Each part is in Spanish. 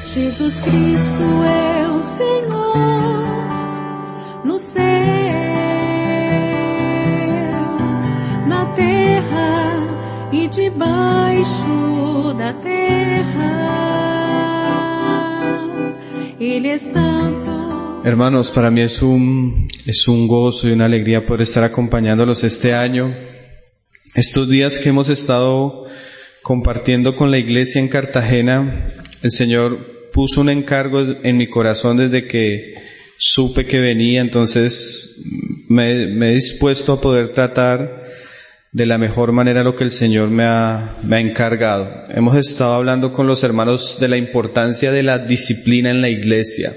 Jesus Cristo é o Senhor no céu, na terra e debaixo da terra. Ele é santo. Hermanos, para mí es un gozo y una alegría poder estar acompañándolos este año. Estos días que hemos estado compartiendo con la iglesia en Cartagena, el Señor puso un encargo en mi corazón desde que supe que venía, entonces me he dispuesto a poder tratar de la mejor manera lo que el Señor me ha encargado. Hemos estado hablando con los hermanos de la importancia de la disciplina en la iglesia.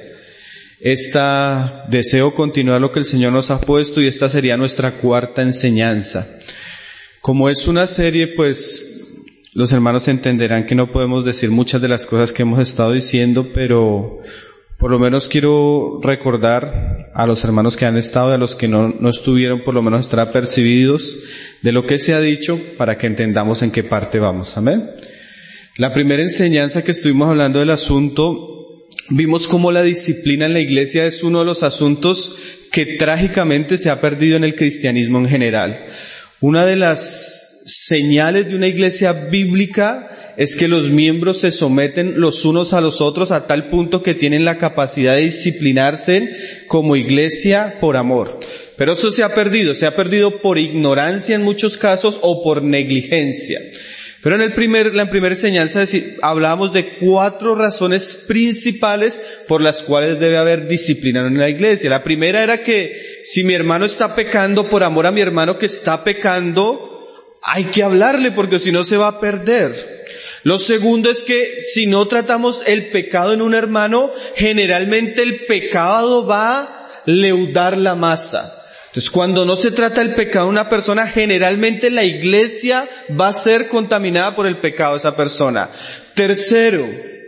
Deseo continuar lo que el Señor nos ha puesto y esta sería nuestra cuarta enseñanza. Como es una serie, pues los hermanos entenderán que no podemos decir muchas de las cosas que hemos estado diciendo, pero por lo menos quiero recordar a los hermanos que han estado y a los que no estuvieron, por lo menos estar apercibidos de lo que se ha dicho para que entendamos en qué parte vamos. Amén. La primera enseñanza que estuvimos hablando del asunto, vimos cómo la disciplina en la iglesia es uno de los asuntos que trágicamente se ha perdido en el cristianismo en general. Una de las señales de una iglesia bíblica es que los miembros se someten los unos a los otros a tal punto que tienen la capacidad de disciplinarse como iglesia por amor. Pero eso se ha perdido por ignorancia en muchos casos o por negligencia. Pero en la primera enseñanza hablábamos de 4 razones principales por las cuales debe haber disciplina en la iglesia. La primera era que si mi hermano está pecando, por amor a mi hermano que está pecando, hay que hablarle porque si no se va a perder. Lo segundo es que si no tratamos el pecado en un hermano, generalmente el pecado va a leudar la masa. Entonces, cuando no se trata el pecado de una persona, generalmente la iglesia va a ser contaminada por el pecado de esa persona. Tercero,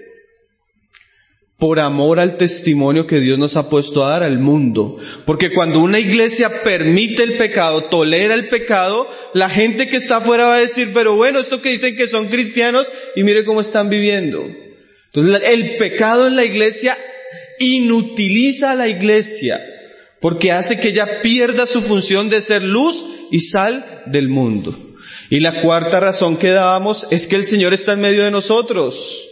por amor al testimonio que Dios nos ha puesto a dar al mundo. Porque cuando una iglesia permite el pecado, tolera el pecado, la gente que está afuera va a decir, pero bueno, esto que dicen que son cristianos y mire cómo están viviendo. Entonces, el pecado en la iglesia inutiliza a la iglesia, porque hace que ella pierda su función de ser luz y sal del mundo. Y la cuarta razón que dábamos es que el Señor está en medio de nosotros.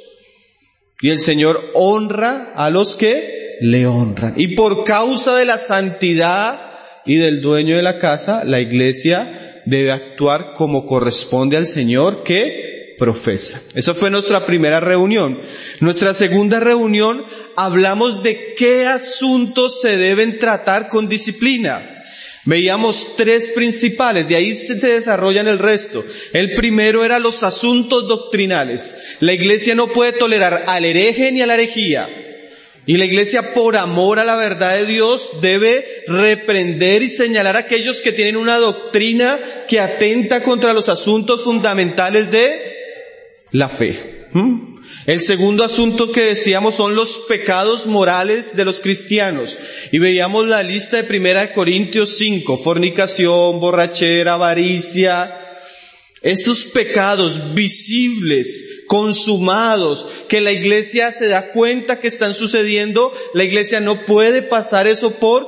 Y el Señor honra a los que le honran. Y por causa de la santidad y del dueño de la casa, la iglesia debe actuar como corresponde al Señor que profesa. Esa fue nuestra primera reunión. Nuestra segunda reunión hablamos de qué asuntos se deben tratar con disciplina. Veíamos 3 principales, de ahí se desarrollan el resto. El primero era los asuntos doctrinales. La iglesia no puede tolerar al hereje ni a la herejía. Y la iglesia, por amor a la verdad de Dios, debe reprender y señalar a aquellos que tienen una doctrina que atenta contra los asuntos fundamentales de la fe. El segundo asunto que decíamos son los pecados morales de los cristianos. Y veíamos la lista de 1 Corintios 5, fornicación, borrachera, avaricia. Esos pecados visibles, consumados, que la iglesia se da cuenta que están sucediendo, la iglesia no puede pasar eso por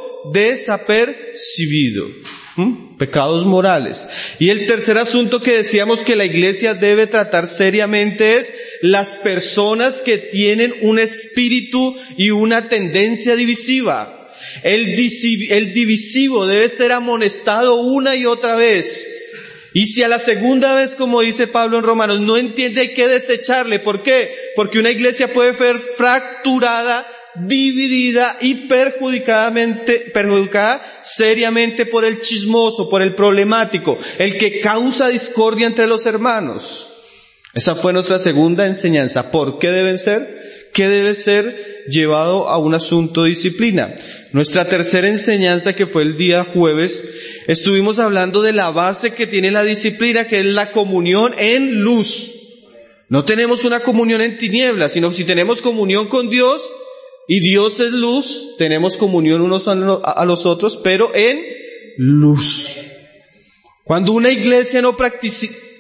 desapercibido. Pecados morales. Y el tercer asunto que decíamos que la iglesia debe tratar seriamente es las personas que tienen un espíritu y una tendencia divisiva. El divisivo debe ser amonestado una y otra vez. Y si a la segunda vez, como dice Pablo en Romanos, no entiende, hay que desecharle. ¿Por qué? Porque una iglesia puede ser fracturada, dividida y perjudicada seriamente por el chismoso, por el problemático, el que causa discordia entre los hermanos. Esa fue nuestra segunda enseñanza. ¿Por qué deben ser? ¿Qué debe ser llevado a un asunto de disciplina? Nuestra tercera enseñanza, que fue el día jueves, estuvimos hablando de la base que tiene la disciplina, que es la comunión en luz. No tenemos una comunión en tinieblas, sino si tenemos comunión con Dios, y Dios es luz, tenemos comunión unos a los otros, pero en luz. Cuando una iglesia no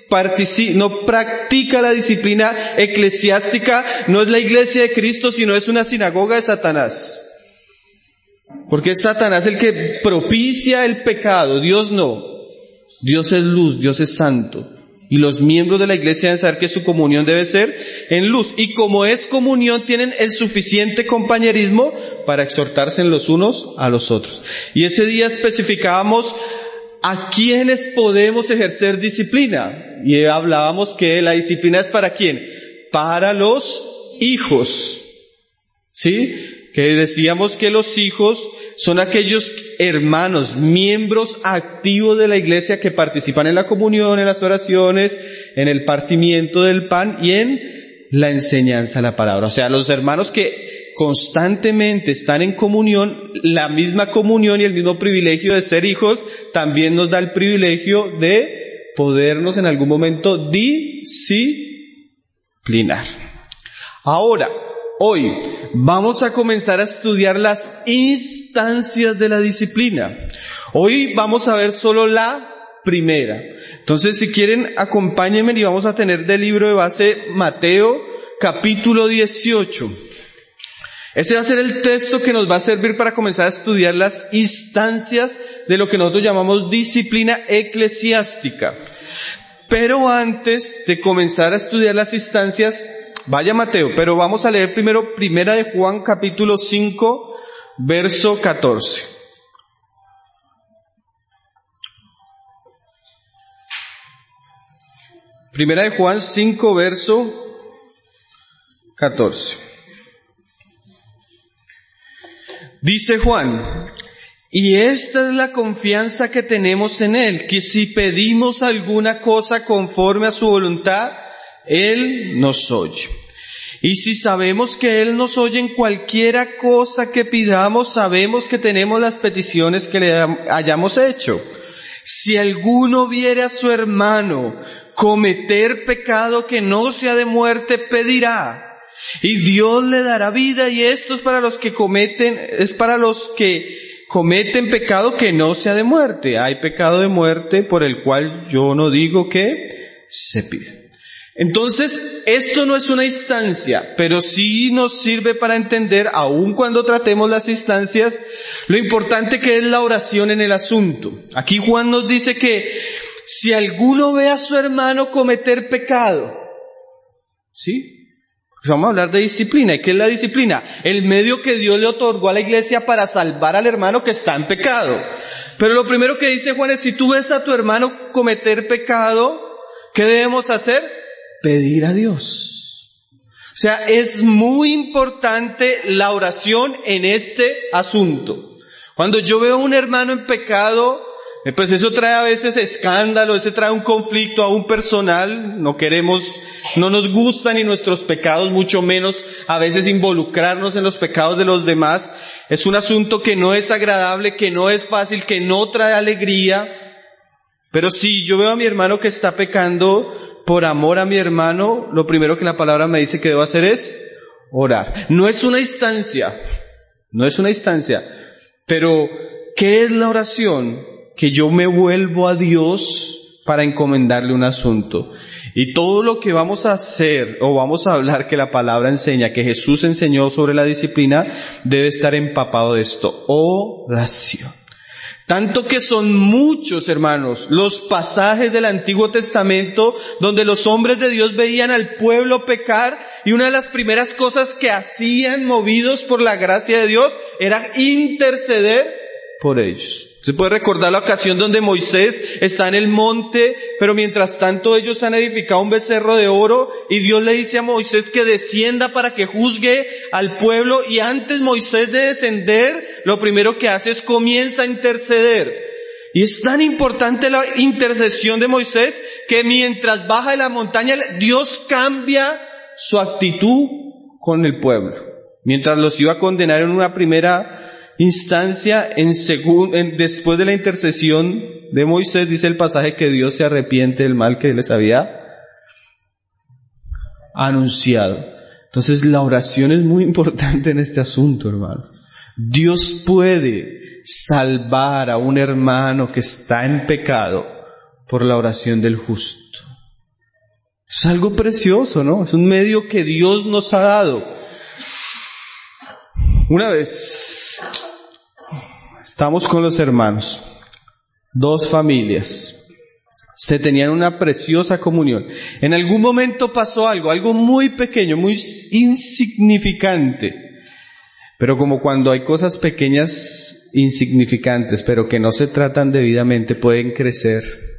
no practica la disciplina eclesiástica, no es la iglesia de Cristo, sino es una sinagoga de Satanás. Porque es Satanás el que propicia el pecado, Dios no. Dios es luz, Dios es santo. Y los miembros de la iglesia deben saber que su comunión debe ser en luz. Y como es comunión, tienen el suficiente compañerismo para exhortarse los unos a los otros. Y ese día especificábamos a quiénes podemos ejercer disciplina. Y hablábamos que la disciplina es ¿para quién? Para los hijos. ¿Sí? Que decíamos que los hijos son aquellos hermanos, miembros activos de la iglesia que participan en la comunión, en las oraciones, en el partimiento del pan y en la enseñanza de la palabra. O sea, los hermanos que constantemente están en comunión, la misma comunión y el mismo privilegio de ser hijos, también nos da el privilegio de podernos en algún momento disciplinar. Ahora, hoy vamos a comenzar a estudiar las instancias de la disciplina. Hoy vamos a ver solo la primera. Entonces, si quieren, acompáñenme y vamos a tener del libro de base Mateo, capítulo 18. Ese va a ser el texto que nos va a servir para comenzar a estudiar las instancias de lo que nosotros llamamos disciplina eclesiástica. Pero antes de comenzar a estudiar las instancias, vaya Mateo, pero vamos a leer primero Primera de Juan capítulo 5, verso 14. Primera de Juan 5, verso 14. Dice Juan: y esta es la confianza que tenemos en Él, que si pedimos alguna cosa conforme a su voluntad, Él nos oye. Y si sabemos que Él nos oye en cualquiera cosa que pidamos, sabemos que tenemos las peticiones que le hayamos hecho. Si alguno viere a su hermano cometer pecado que no sea de muerte, pedirá, y Dios le dará vida. Y esto es para los que cometen pecado que no sea de muerte. Hay pecado de muerte por el cual yo no digo que se pide. Entonces, esto no es una instancia, pero sí nos sirve para entender, aun cuando tratemos las instancias, lo importante que es la oración en el asunto. Aquí Juan nos dice que si alguno ve a su hermano cometer pecado, ¿sí? Pues vamos a hablar de disciplina. ¿Y qué es la disciplina? El medio que Dios le otorgó a la iglesia para salvar al hermano que está en pecado. Pero lo primero que dice Juan es, si tú ves a tu hermano cometer pecado, ¿qué debemos hacer? Pedir a Dios. O sea, es muy importante la oración en este asunto. Cuando yo veo a un hermano en pecado, pues eso trae a veces escándalo, eso trae un conflicto aún personal. No nos gustan ni nuestros pecados, mucho menos a veces involucrarnos en los pecados de los demás. Es un asunto que no es agradable, que no es fácil, que no trae alegría. Pero si yo veo a mi hermano que está pecando, por amor a mi hermano, lo primero que la palabra me dice que debo hacer es orar. No es una instancia, pero ¿qué es la oración? Que yo me vuelvo a Dios para encomendarle un asunto. Y todo lo que vamos a hacer o vamos a hablar que la palabra enseña, que Jesús enseñó sobre la disciplina, debe estar empapado de esto. Oración. Tanto que son muchos, hermanos, los pasajes del Antiguo Testamento donde los hombres de Dios veían al pueblo pecar y una de las primeras cosas que hacían, movidos por la gracia de Dios, era interceder por ellos. Se puede recordar la ocasión donde Moisés está en el monte, pero mientras tanto ellos han edificado un becerro de oro y Dios le dice a Moisés que descienda para que juzgue al pueblo, y antes Moisés de descender, lo primero que hace es comienza a interceder. Y es tan importante la intercesión de Moisés que mientras baja de la montaña, Dios cambia su actitud con el pueblo. Mientras los iba a condenar en una primera instancia, después de la intercesión de Moisés, dice el pasaje que Dios se arrepiente del mal que les había anunciado. Entonces la oración es muy importante en este asunto, hermano. Dios puede salvar a un hermano que está en pecado por la oración del justo. Es algo precioso, ¿no? Es un medio que Dios nos ha dado. Una vez estamos con los hermanos, 2 familias. Se tenían una preciosa comunión. En algún momento pasó algo muy pequeño, muy insignificante. Pero como cuando hay cosas pequeñas, insignificantes, pero que no se tratan debidamente, pueden crecer.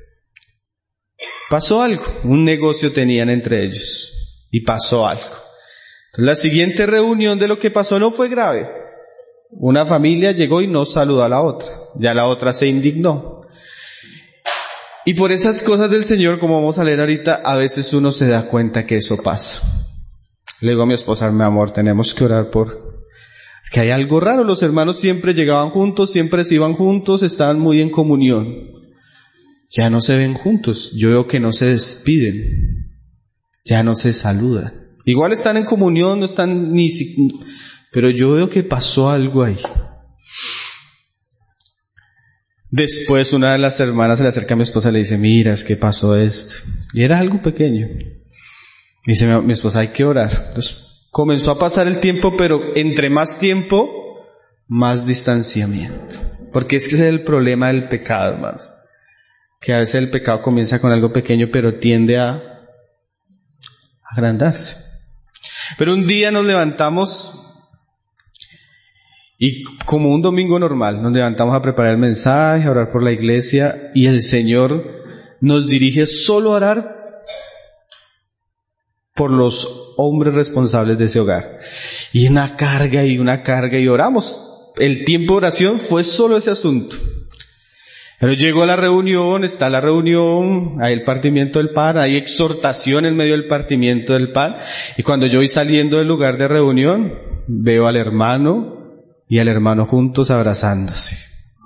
Pasó algo, un negocio tenían entre ellos, y pasó algo. Entonces, la siguiente reunión de lo que pasó no fue grave. Una familia llegó y no saludó a la otra, ya la otra se indignó. Y por esas cosas del Señor, como vamos a leer ahorita, a veces uno se da cuenta que eso pasa. Le digo a mi esposa, mi amor, tenemos que orar que hay algo raro. Los hermanos siempre llegaban juntos, siempre se iban juntos, estaban muy en comunión. Ya no se ven juntos, yo veo que no se despiden, ya no se saludan. Igual están en comunión, no están pero yo veo que pasó algo ahí. Después una de las hermanas se le acerca a mi esposa y le dice, mira, es que pasó esto. Y era algo pequeño. Dice mi esposa, hay que orar. Entonces comenzó a pasar el tiempo, pero entre más tiempo, más distanciamiento. Porque ese es el problema del pecado, hermanos. Que a veces el pecado comienza con algo pequeño, pero tiende a agrandarse. Pero un día nos levantamos y como un domingo normal, nos levantamos a preparar el mensaje, a orar por la iglesia, y el Señor nos dirige solo a orar por los hombres responsables de ese hogar. Y una carga, y oramos. El tiempo de oración fue solo ese asunto. Pero llegó a la reunión, está la reunión, hay el partimiento del pan, hay exhortación en medio del partimiento del pan, y cuando yo voy saliendo del lugar de reunión, veo al hermano y al hermano juntos abrazándose.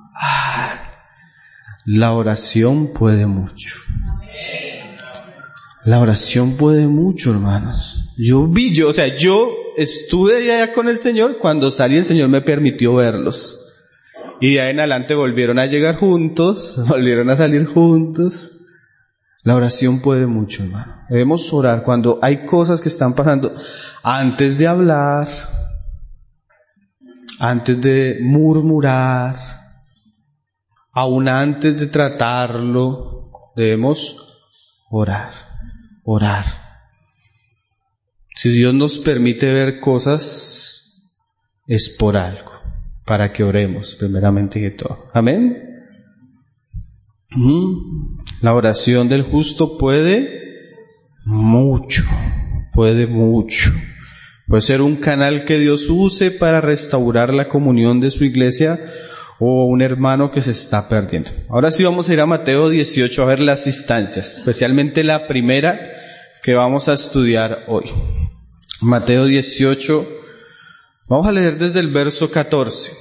La oración puede mucho. La oración puede mucho, hermanos. Yo estuve allá con el Señor, cuando salí el Señor me permitió verlos. Y de ahí en adelante volvieron a llegar juntos, volvieron a salir juntos. La oración puede mucho, hermano. Debemos orar cuando hay cosas que están pasando. Antes de hablar, antes de murmurar, aún antes de tratarlo, debemos orar. Si Dios nos permite ver cosas, es por algo. Para que oremos, primeramente que todo. Amén. La oración del justo puede mucho. Puede ser un canal que Dios use para restaurar la comunión de su iglesia o un hermano que se está perdiendo. Ahora sí vamos a ir a Mateo 18 a ver las instancias, especialmente la primera que vamos a estudiar hoy. Mateo 18. Vamos a leer desde el verso 14.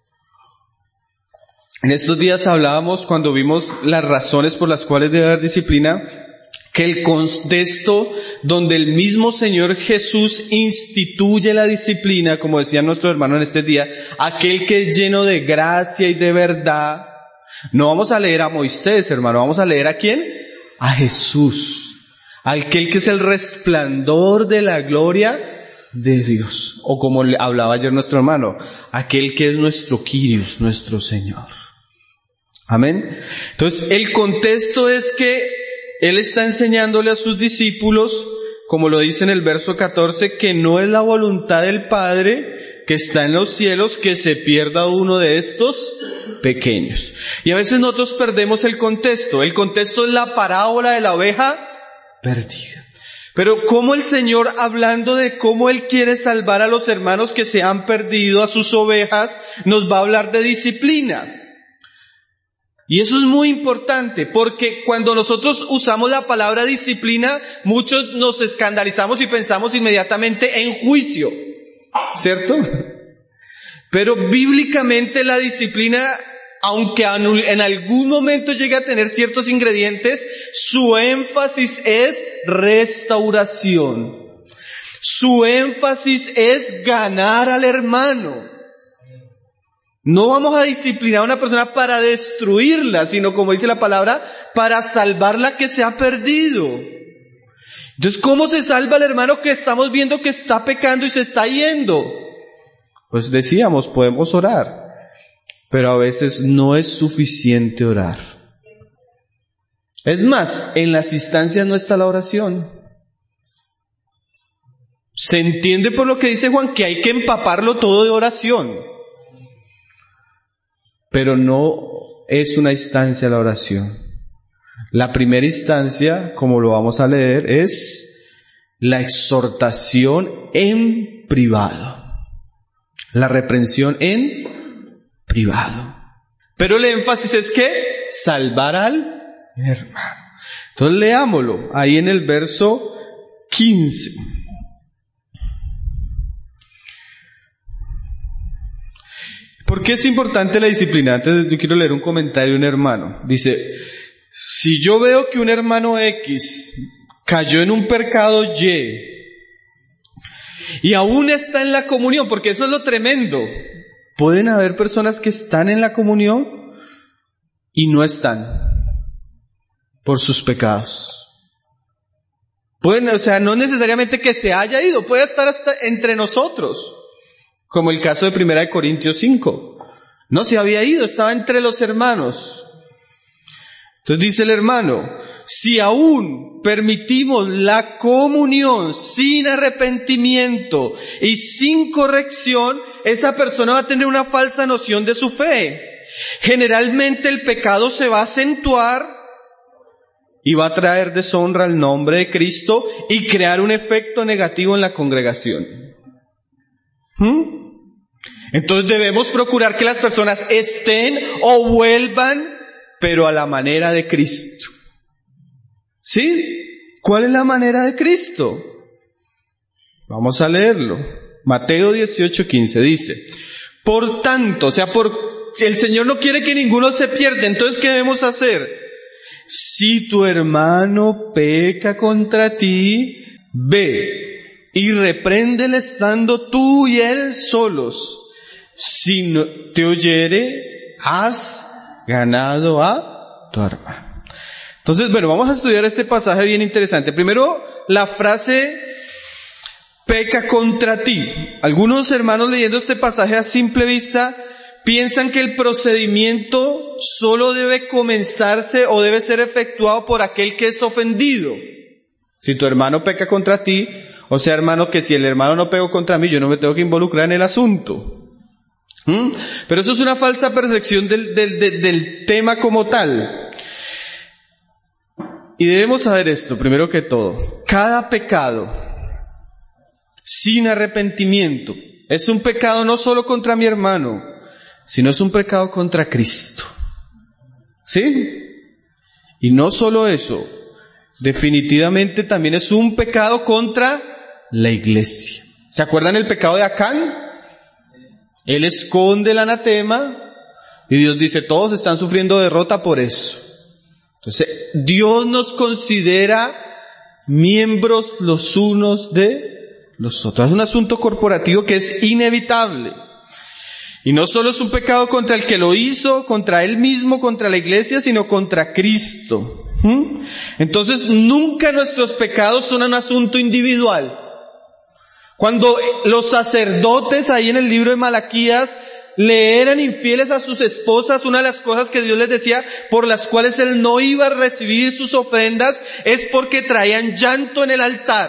En estos días hablábamos, cuando vimos las razones por las cuales debe haber disciplina, que el contexto donde el mismo Señor Jesús instituye la disciplina, como decía nuestro hermano en este día, aquel que es lleno de gracia y de verdad. No vamos a leer a Moisés, hermano, vamos a leer ¿a quién? A Jesús, aquel que es el resplandor de la gloria de Dios, o como hablaba ayer nuestro hermano, aquel que es nuestro Kyrios, nuestro Señor. Amén. Entonces, el contexto es que Él está enseñándole a sus discípulos, como lo dice en el verso 14, que no es la voluntad del Padre que está en los cielos que se pierda uno de estos pequeños. Y a veces nosotros perdemos el contexto. El contexto es la parábola de la oveja perdida. Pero como el Señor, hablando de cómo Él quiere salvar a los hermanos que se han perdido, a sus ovejas, nos va a hablar de disciplina. Y eso es muy importante, porque cuando nosotros usamos la palabra disciplina, muchos nos escandalizamos y pensamos inmediatamente en juicio, ¿cierto? Pero bíblicamente la disciplina, aunque en algún momento llegue a tener ciertos ingredientes, su énfasis es restauración. Su énfasis es ganar al hermano. No vamos a disciplinar a una persona para destruirla, sino, como dice la palabra, para salvarla que se ha perdido. Entonces, ¿cómo se salva el hermano que estamos viendo que está pecando y se está yendo? Pues decíamos, podemos orar, pero a veces no es suficiente orar. Es más, en las instancias no está la oración. Se entiende por lo que dice Juan que hay que empaparlo todo de oración, pero no es una instancia la oración. La primera instancia, como lo vamos a leer, es la exhortación en privado. La reprensión en privado. Pero el énfasis es que salvar al hermano. Entonces leámoslo ahí en el verso 15. ¿Por qué es importante la disciplina? Antes yo quiero leer un comentario de un hermano. Dice, si yo veo que un hermano X cayó en un pecado y aún está en la comunión, porque eso es lo tremendo. Pueden haber personas que están en la comunión y no están por sus pecados. Pueden, no necesariamente que se haya ido, puede estar hasta entre nosotros. Como el caso de 1 Corintios 5. No se había ido, estaba entre los hermanos. Entonces dice el hermano, si aún permitimos la comunión sin arrepentimiento y sin corrección, esa persona va a tener una falsa noción de su fe. Generalmente el pecado se va a acentuar y va a traer deshonra al nombre de Cristo y crear un efecto negativo en la congregación. Entonces debemos procurar que las personas estén o vuelvan, pero a la manera de Cristo. ¿Sí? ¿Cuál es la manera de Cristo? Vamos a leerlo. Mateo 18:15 dice, por tanto, el Señor no quiere que ninguno se pierda, entonces ¿qué debemos hacer? Si tu hermano peca contra ti, ve y repréndele estando tú y él solos. Si no te oyere, has ganado a tu hermano. Entonces, vamos a estudiar este pasaje bien interesante. Primero, la frase peca contra ti. Algunos hermanos leyendo este pasaje a simple vista piensan que el procedimiento solo debe comenzarse o debe ser efectuado por aquel que es ofendido. Si tu hermano peca contra ti, o sea, hermano, que si el hermano no pegó contra mí, yo no me tengo que involucrar en el asunto. Pero eso es una falsa percepción del tema como tal. Y debemos saber esto, primero que todo. Cada pecado sin arrepentimiento es un pecado no solo contra mi hermano, sino es un pecado contra Cristo. ¿Sí? Y no solo eso, definitivamente también es un pecado contra la iglesia. ¿Se acuerdan el pecado de Acán? Él esconde el anatema y Dios dice, todos están sufriendo derrota por eso. Entonces, Dios nos considera miembros los unos de los otros. Es un asunto corporativo que es inevitable. Y no solo es un pecado contra el que lo hizo, contra él mismo, contra la iglesia, sino contra Cristo. Entonces, nunca nuestros pecados son un asunto individual. Cuando los sacerdotes ahí en el libro de Malaquías le eran infieles a sus esposas, una de las cosas que Dios les decía por las cuales él no iba a recibir sus ofrendas es porque traían llanto en el altar.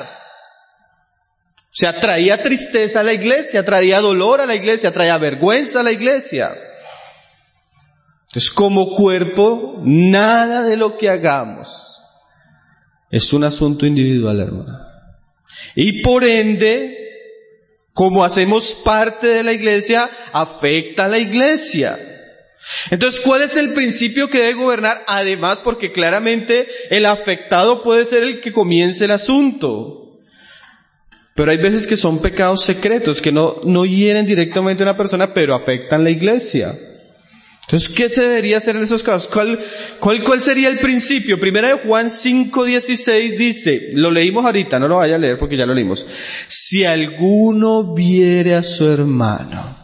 O sea, traía tristeza a la iglesia, traía dolor a la iglesia, traía vergüenza a la iglesia. Entonces, como cuerpo, nada de lo que hagamos es un asunto individual, hermano. Y por ende, como hacemos parte de la iglesia, afecta a la iglesia. Entonces, ¿cuál es el principio que debe gobernar? Además, porque claramente el afectado puede ser el que comience el asunto. Pero hay veces que son pecados secretos, que no hieren directamente a una persona, pero afectan la iglesia. Entonces, ¿qué se debería hacer en esos casos? ¿Cuál sería el principio? Primera de Juan 5:16 dice, lo leímos ahorita, no lo vaya a leer porque ya lo leímos. Si alguno viere a su hermano.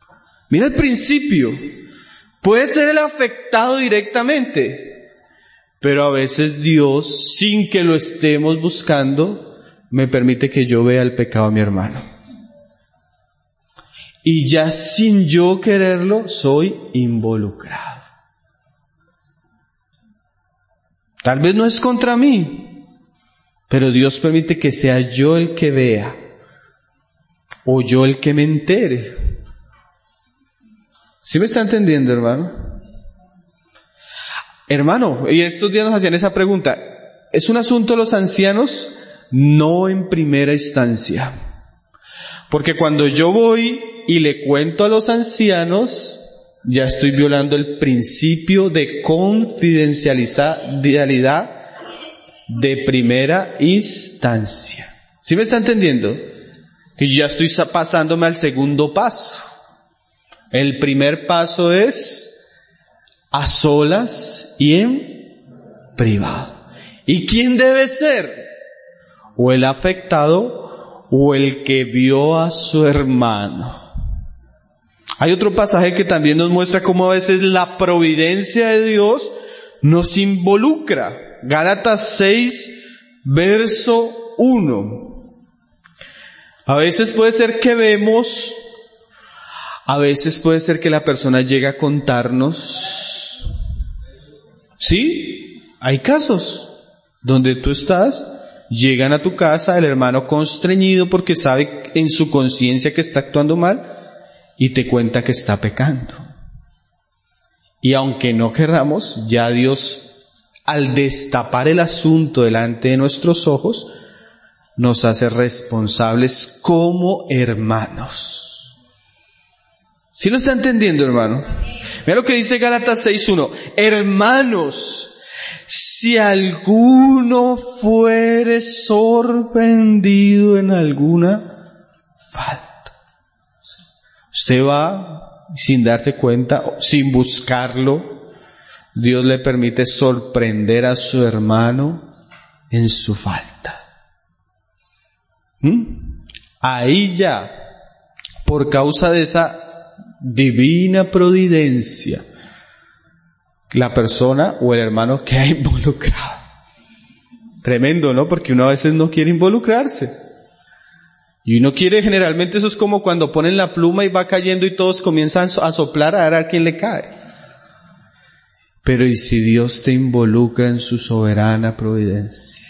Mira el principio. Puede ser el afectado directamente, Pero a veces Dios, sin que lo estemos buscando, me permite que yo vea el pecado de mi hermano. Y ya sin yo quererlo, soy involucrado. Tal vez no es contra mí, pero Dios permite que sea yo el que vea, o yo el que me entere. ¿Sí me está entendiendo, hermano? Hermano, y estos días nos hacían esa pregunta. ¿Es un asunto de los ancianos? No en primera instancia. Porque cuando yo voy y le cuento a los ancianos, ya estoy violando el principio de confidencialidad de primera instancia. ¿Sí me está entendiendo? Que ya estoy pasándome al segundo paso. El primer paso es a solas y en privado. ¿Y quién debe ser? O el afectado o el que vio a su hermano. Hay otro pasaje que también nos muestra cómo a veces la providencia de Dios nos involucra. Gálatas 6, verso 1. A veces puede ser que vemos, a veces puede ser que la persona llegue a contarnos. Sí, hay casos donde tú estás, llegan a tu casa, el hermano constreñido porque sabe en su conciencia que está actuando mal y te cuenta que está pecando. Y aunque no querramos, ya Dios, al destapar el asunto delante de nuestros ojos, nos hace responsables como hermanos. ¿Sí lo está entendiendo, hermano? Mira lo que dice Gálatas 6:1. Hermanos, si alguno fuere sorprendido en alguna falta. Usted va sin darse cuenta, sin buscarlo, Dios le permite sorprender a su hermano en su falta. Ahí ya, por causa de esa divina providencia, la persona o el hermano queda involucrado. Tremendo, ¿no? Porque uno a veces no quiere involucrarse. Y uno quiere, generalmente eso es como cuando ponen la pluma y va cayendo y todos comienzan a soplar a ver a quién le cae. Pero ¿y si Dios te involucra en su soberana providencia?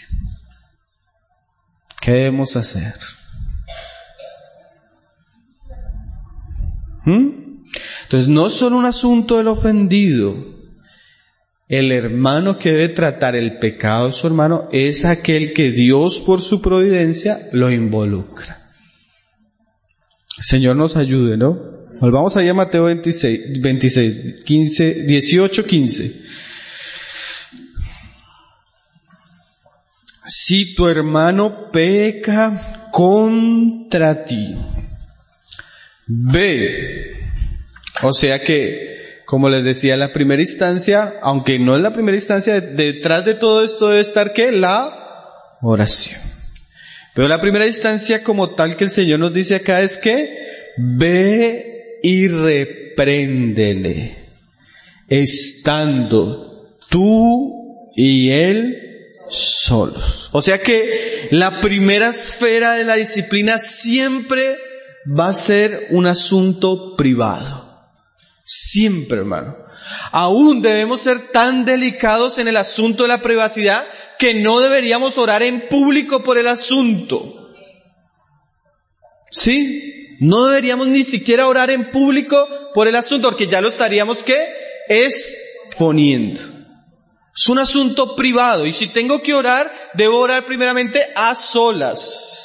¿Qué debemos hacer? Entonces no es solo un asunto del ofendido. El hermano que debe tratar el pecado de su hermano es aquel que Dios por su providencia lo involucra. El Señor nos ayude, ¿no? Volvamos allá a Mateo 18:15. Si tu hermano peca contra ti, ve. O sea que, como les decía en la primera instancia, aunque no es la primera instancia, detrás de todo esto debe estar ¿qué? La oración. Pero la primera instancia como tal que el Señor nos dice acá es que ve y repréndele, estando tú y él solos. O sea que la primera esfera de la disciplina siempre va a ser un asunto privado. Siempre, hermano. Aún debemos ser tan delicados en el asunto de la privacidad que no deberíamos orar en público por el asunto. ¿Sí? No deberíamos ni siquiera orar en público por el asunto, porque ya lo estaríamos, ¿qué? Exponiendo. Es un asunto privado, y si tengo que orar, debo orar primeramente a solas.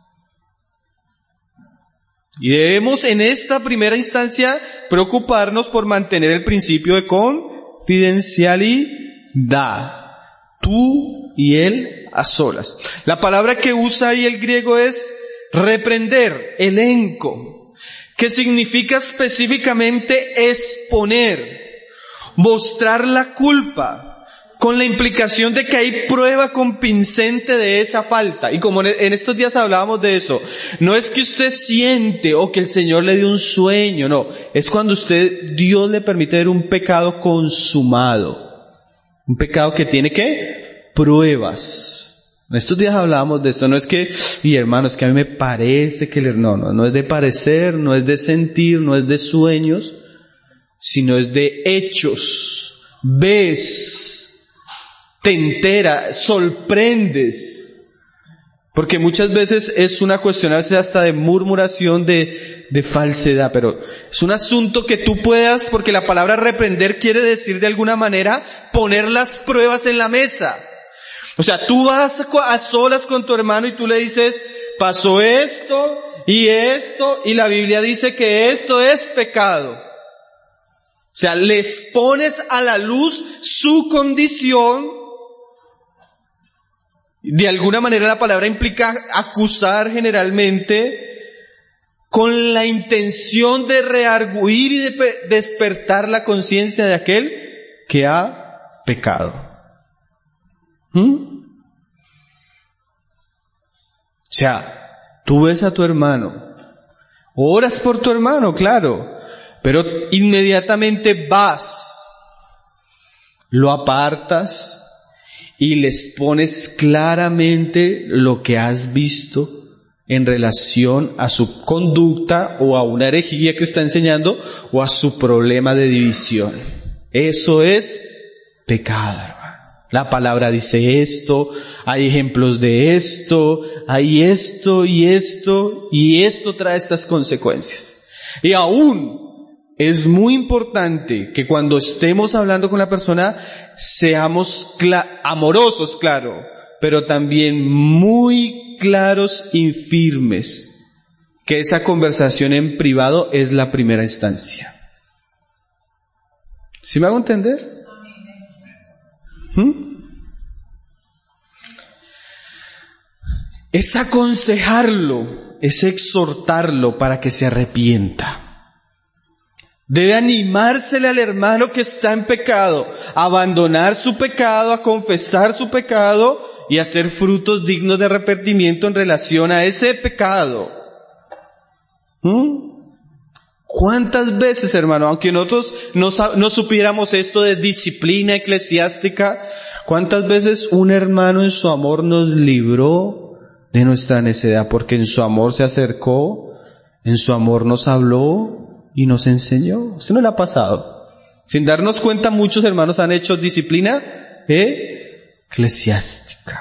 Y debemos en esta primera instancia preocuparnos por mantener el principio de confidencialidad. Tú y él a solas. La palabra que usa ahí el griego es reprender, elenco, que significa específicamente exponer, mostrar la culpa, con la implicación de que hay prueba convincente de esa falta. Y como en estos días hablábamos de eso, no es que usted siente o que el Señor le dio un sueño, no. Es cuando Dios le permite ver un pecado consumado. Un pecado que tiene ¿qué? Pruebas. En estos días hablábamos de esto, no es que, y hermanos, que a mí me parece que no es de parecer, no es de sentir, no es de sueños, sino es de hechos. Ves, te enteras, sorprendes. Porque muchas veces es una cuestión a veces hasta de murmuración, de falsedad, pero es un asunto que tú puedas, porque la palabra reprender quiere decir de alguna manera poner las pruebas en la mesa. O sea, tú vas a solas con tu hermano y tú le dices, pasó esto, y la Biblia dice que esto es pecado. O sea, les pones a la luz su condición. De alguna manera la palabra implica acusar generalmente con la intención de reargüir y de despertar la conciencia de aquel que ha pecado. O sea, tú ves a tu hermano, oras por tu hermano, claro, pero inmediatamente vas, lo apartas, y les pones claramente lo que has visto en relación a su conducta o a una herejía que está enseñando o a su problema de división. Eso es pecado, hermano. La palabra dice esto, hay ejemplos de esto, hay esto y esto, y esto trae estas consecuencias. Y aún es muy importante que cuando estemos hablando con la persona seamos amorosos, claro, pero también muy claros y firmes, que esa conversación en privado es la primera instancia. ¿Sí me hago entender? Es aconsejarlo, es exhortarlo para que se arrepienta. Debe animársele al hermano que está en pecado, a abandonar su pecado, a confesar su pecado y a hacer frutos dignos de arrepentimiento en relación a ese pecado. ¿Cuántas veces, hermano, aunque nosotros no supiéramos esto de disciplina eclesiástica, cuántas veces un hermano en su amor nos libró de nuestra necedad, porque en su amor se acercó, en su amor nos habló y nos enseñó? ¿Esto no le ha pasado? Sin darnos cuenta, muchos hermanos han hecho disciplina eclesiástica.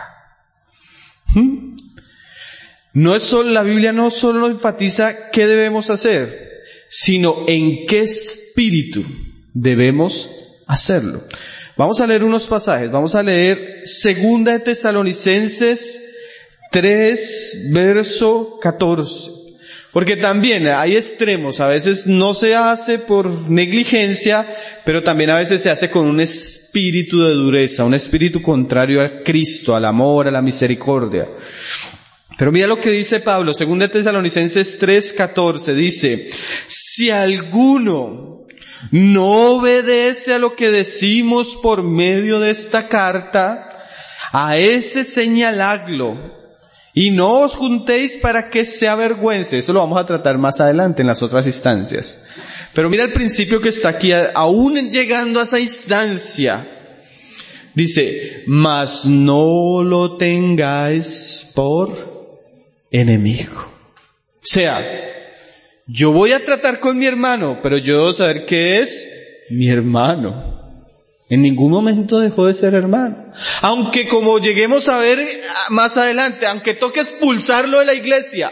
No es solo, la Biblia no solo nos enfatiza qué debemos hacer, sino en qué espíritu debemos hacerlo. Vamos a leer unos pasajes. Vamos a leer 2 de Tesalonicenses 3, verso 14. Porque también hay extremos, a veces no se hace por negligencia, pero también a veces se hace con un espíritu de dureza, un espíritu contrario a Cristo, al amor, a la misericordia. Pero mira lo que dice Pablo, 2 de Tesalonicenses 3:14, dice, si alguno no obedece a lo que decimos por medio de esta carta, a ese señaladlo. Y no os juntéis para que se avergüence. Eso lo vamos a tratar más adelante en las otras instancias. Pero mira el principio que está aquí, aún llegando a esa instancia. Dice, mas no lo tengáis por enemigo. O sea, yo voy a tratar con mi hermano, pero yo debo saber que es mi hermano. En ningún momento dejó de ser hermano. Aunque como lleguemos a ver más adelante, aunque toque expulsarlo de la iglesia,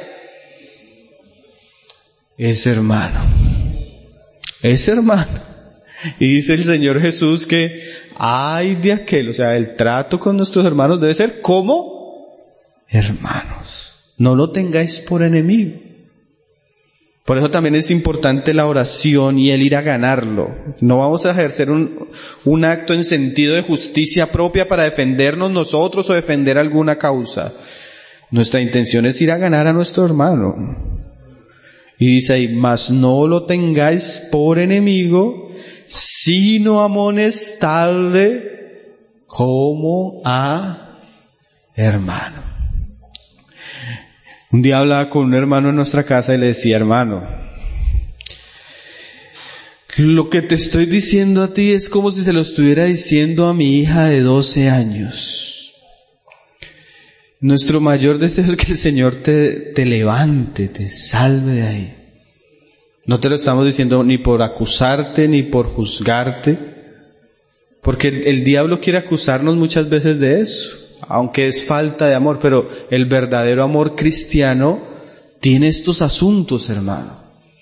es hermano. Es hermano. Y dice el Señor Jesús que ay de aquel, o sea, el trato con nuestros hermanos debe ser como hermanos. No lo tengáis por enemigo. Por eso también es importante la oración y el ir a ganarlo. No vamos a ejercer un acto en sentido de justicia propia para defendernos nosotros o defender alguna causa. Nuestra intención es ir a ganar a nuestro hermano. Y dice ahí, mas no lo tengáis por enemigo, sino amonestadle como a hermano. Un día hablaba con un hermano en nuestra casa y le decía, hermano, Lo que te estoy diciendo a ti es como si se lo estuviera diciendo a mi hija de 12 años. Nuestro mayor deseo es que el Señor te levante, te salve de ahí. No te lo estamos diciendo ni por acusarte ni por juzgarte, porque el diablo quiere acusarnos muchas veces de eso, aunque es falta de amor, pero el verdadero amor cristiano tiene estos asuntos, hermano.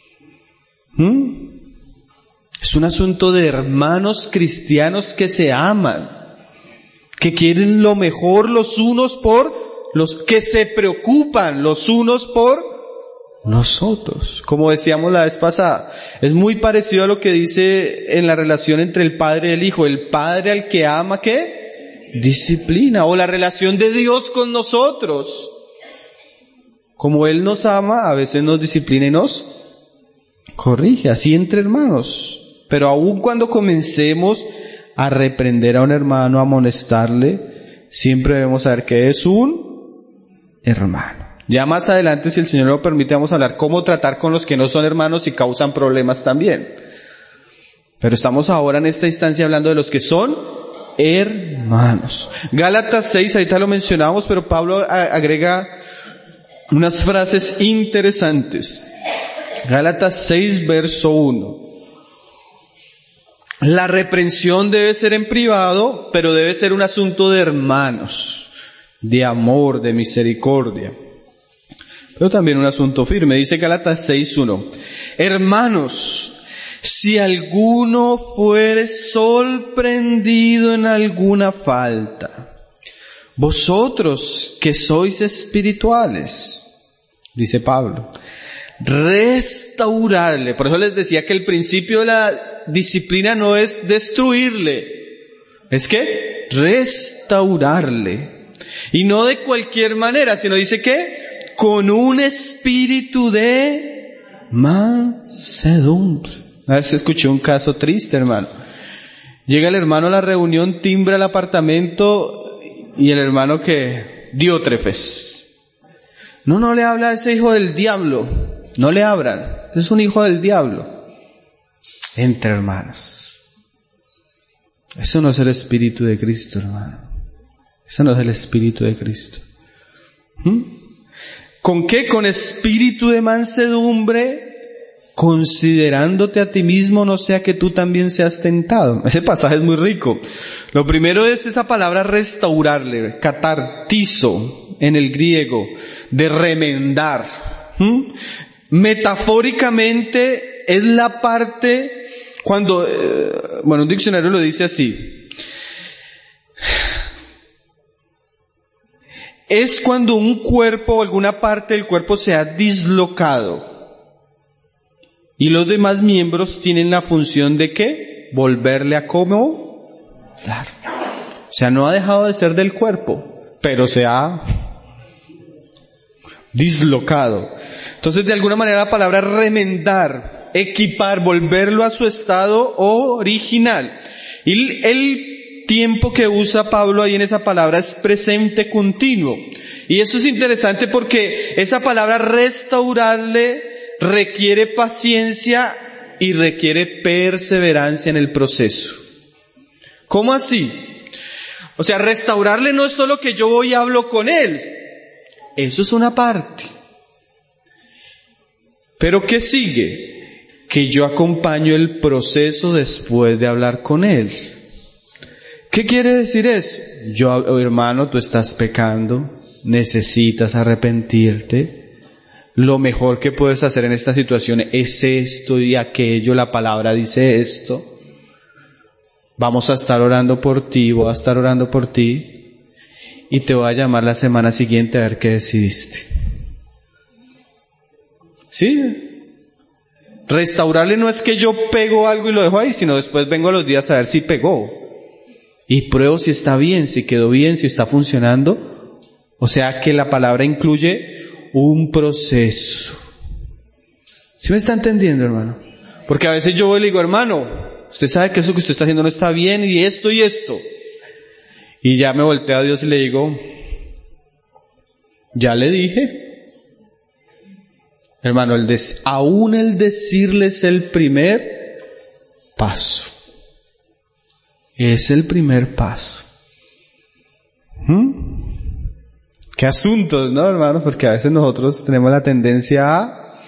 Es un asunto de hermanos cristianos que se aman, que quieren lo mejor los unos por los, que se preocupan los unos por los otros. Como decíamos la vez pasada, es muy parecido a lo que dice en la relación entre el padre y el hijo. El padre al que ama, ¿qué? Disciplina. O la relación de Dios con nosotros. Como Él nos ama, a veces nos disciplina y nos corrige, así entre hermanos. Pero aun cuando comencemos a reprender a un hermano, a amonestarle, siempre debemos saber que es un hermano. Ya más adelante, si el Señor lo permite, vamos a hablar cómo tratar con los que no son hermanos y causan problemas también. Pero estamos ahora en esta instancia hablando de los que son hermanos. Gálatas 6, ahorita lo mencionamos, pero Pablo agrega unas frases interesantes. Gálatas 6, verso 1. La reprensión debe ser en privado, pero debe ser un asunto de hermanos, de amor, de misericordia. Pero también un asunto firme. Dice Gálatas 6:1. Hermanos, si alguno fuere sorprendido en alguna falta, vosotros que sois espirituales, dice Pablo, restaurarle. Por eso les decía que el principio de la disciplina no es destruirle, es que restaurarle. Y no de cualquier manera, sino dice que con un espíritu de mansedumbre. A veces escuché un caso triste, hermano. Llega el hermano a la reunión, timbra el apartamento y el hermano que Diótrefes. No le habla a ese hijo del diablo. No le abran. Es un hijo del diablo. Entre hermanos. Eso no es el Espíritu de Cristo, hermano. Eso no es el Espíritu de Cristo. ¿Con qué? Con espíritu de mansedumbre, considerándote a ti mismo, no sea que tú también seas tentado. Ese pasaje es muy rico. Lo primero es esa palabra restaurarle, catartizo en el griego, de remendar. Metafóricamente es la parte cuando, un diccionario lo dice así. Es cuando un cuerpo o alguna parte del cuerpo se ha dislocado y los demás miembros tienen la función de ¿qué? Volverle a acomodar. O sea, no ha dejado de ser del cuerpo, pero se ha dislocado. Entonces, de alguna manera la palabra remendar, equipar, volverlo a su estado original. Y el tiempo que usa Pablo ahí en esa palabra es presente continuo. Y eso es interesante porque esa palabra restaurarle requiere paciencia y requiere perseverancia en el proceso. ¿Cómo así? O sea, restaurarle no es solo que yo voy y hablo con él. Eso es una parte. Pero ¿qué sigue? Que yo acompaño el proceso después de hablar con él. ¿Qué quiere decir eso? Hermano, tú estás pecando, necesitas arrepentirte. Lo mejor que puedes hacer en esta situación es esto y aquello, la palabra dice esto. Vamos a estar orando por ti, voy a estar orando por ti y te voy a llamar la semana siguiente a ver qué decidiste. ¿Sí? Restaurarle no es que yo pego algo y lo dejo ahí, sino después vengo a los días a ver si pegó. Y pruebo si está bien, si quedó bien, si está funcionando. O sea que la palabra incluye un proceso. ¿Sí me está entendiendo, hermano? Porque a veces yo voy y le digo, hermano, usted sabe que eso que usted está haciendo no está bien y esto y esto. Y ya me volteo a Dios y le digo, ya le dije. Hermano, aún el decirles el primer paso. Es el primer paso. Qué asuntos, ¿no, hermanos? Porque a veces nosotros tenemos la tendencia a...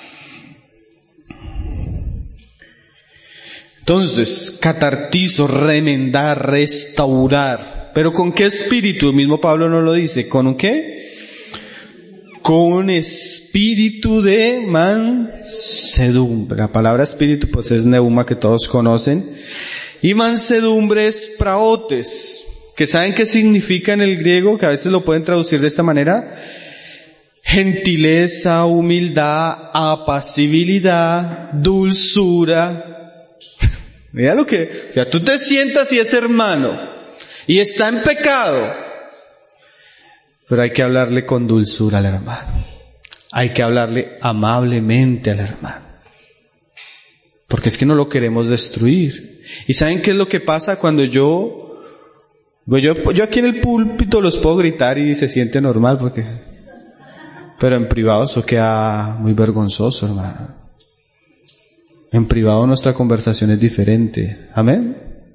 Entonces, catartizo, remendar, restaurar. ¿Pero con qué espíritu? El mismo Pablo nos lo dice. ¿Con un qué? Con espíritu de mansedumbre. La palabra espíritu pues es neuma, que todos conocen. Y mansedumbre es praotes, que saben qué significa en el griego, que a veces lo pueden traducir de esta manera: gentileza, humildad, apacibilidad, dulzura. Mira lo que, o sea, tú te sientas y es hermano, y está en pecado, pero hay que hablarle con dulzura al hermano. Hay que hablarle amablemente al hermano. Porque es que no lo queremos destruir. ¿Y saben qué es lo que pasa cuando yo aquí en el púlpito los puedo gritar y se siente normal, pero en privado eso queda muy vergonzoso, hermano. En privado nuestra conversación es diferente. Amén.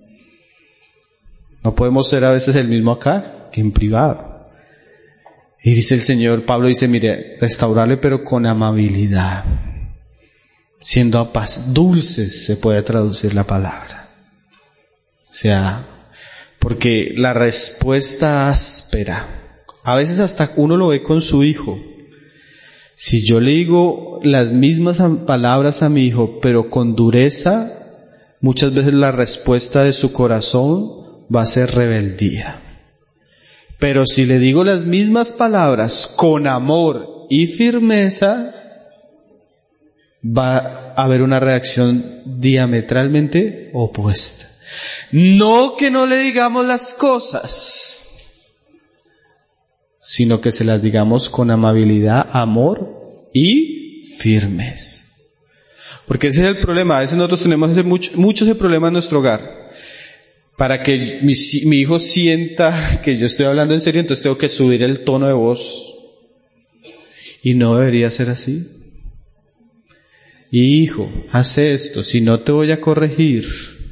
No podemos ser a veces el mismo acá que en privado. Y dice el Señor, Pablo dice, mire, restaurarle pero con amabilidad. Siendo dulces se puede traducir la palabra. O sea, porque la respuesta áspera, a veces hasta uno lo ve con su hijo. Si yo le digo las mismas palabras a mi hijo, pero con dureza, muchas veces la respuesta de su corazón va a ser rebeldía. Pero si le digo las mismas palabras con amor y firmeza, va a haber una reacción diametralmente opuesta. No que no le digamos las cosas, sino que se las digamos con amabilidad, amor y firmes. Porque ese es el problema. A veces nosotros tenemos mucho ese problema en nuestro hogar. Para que mi hijo sienta que yo estoy hablando en serio, entonces tengo que subir el tono de voz. Y no debería ser así. Hijo, haz esto, si no te voy a corregir.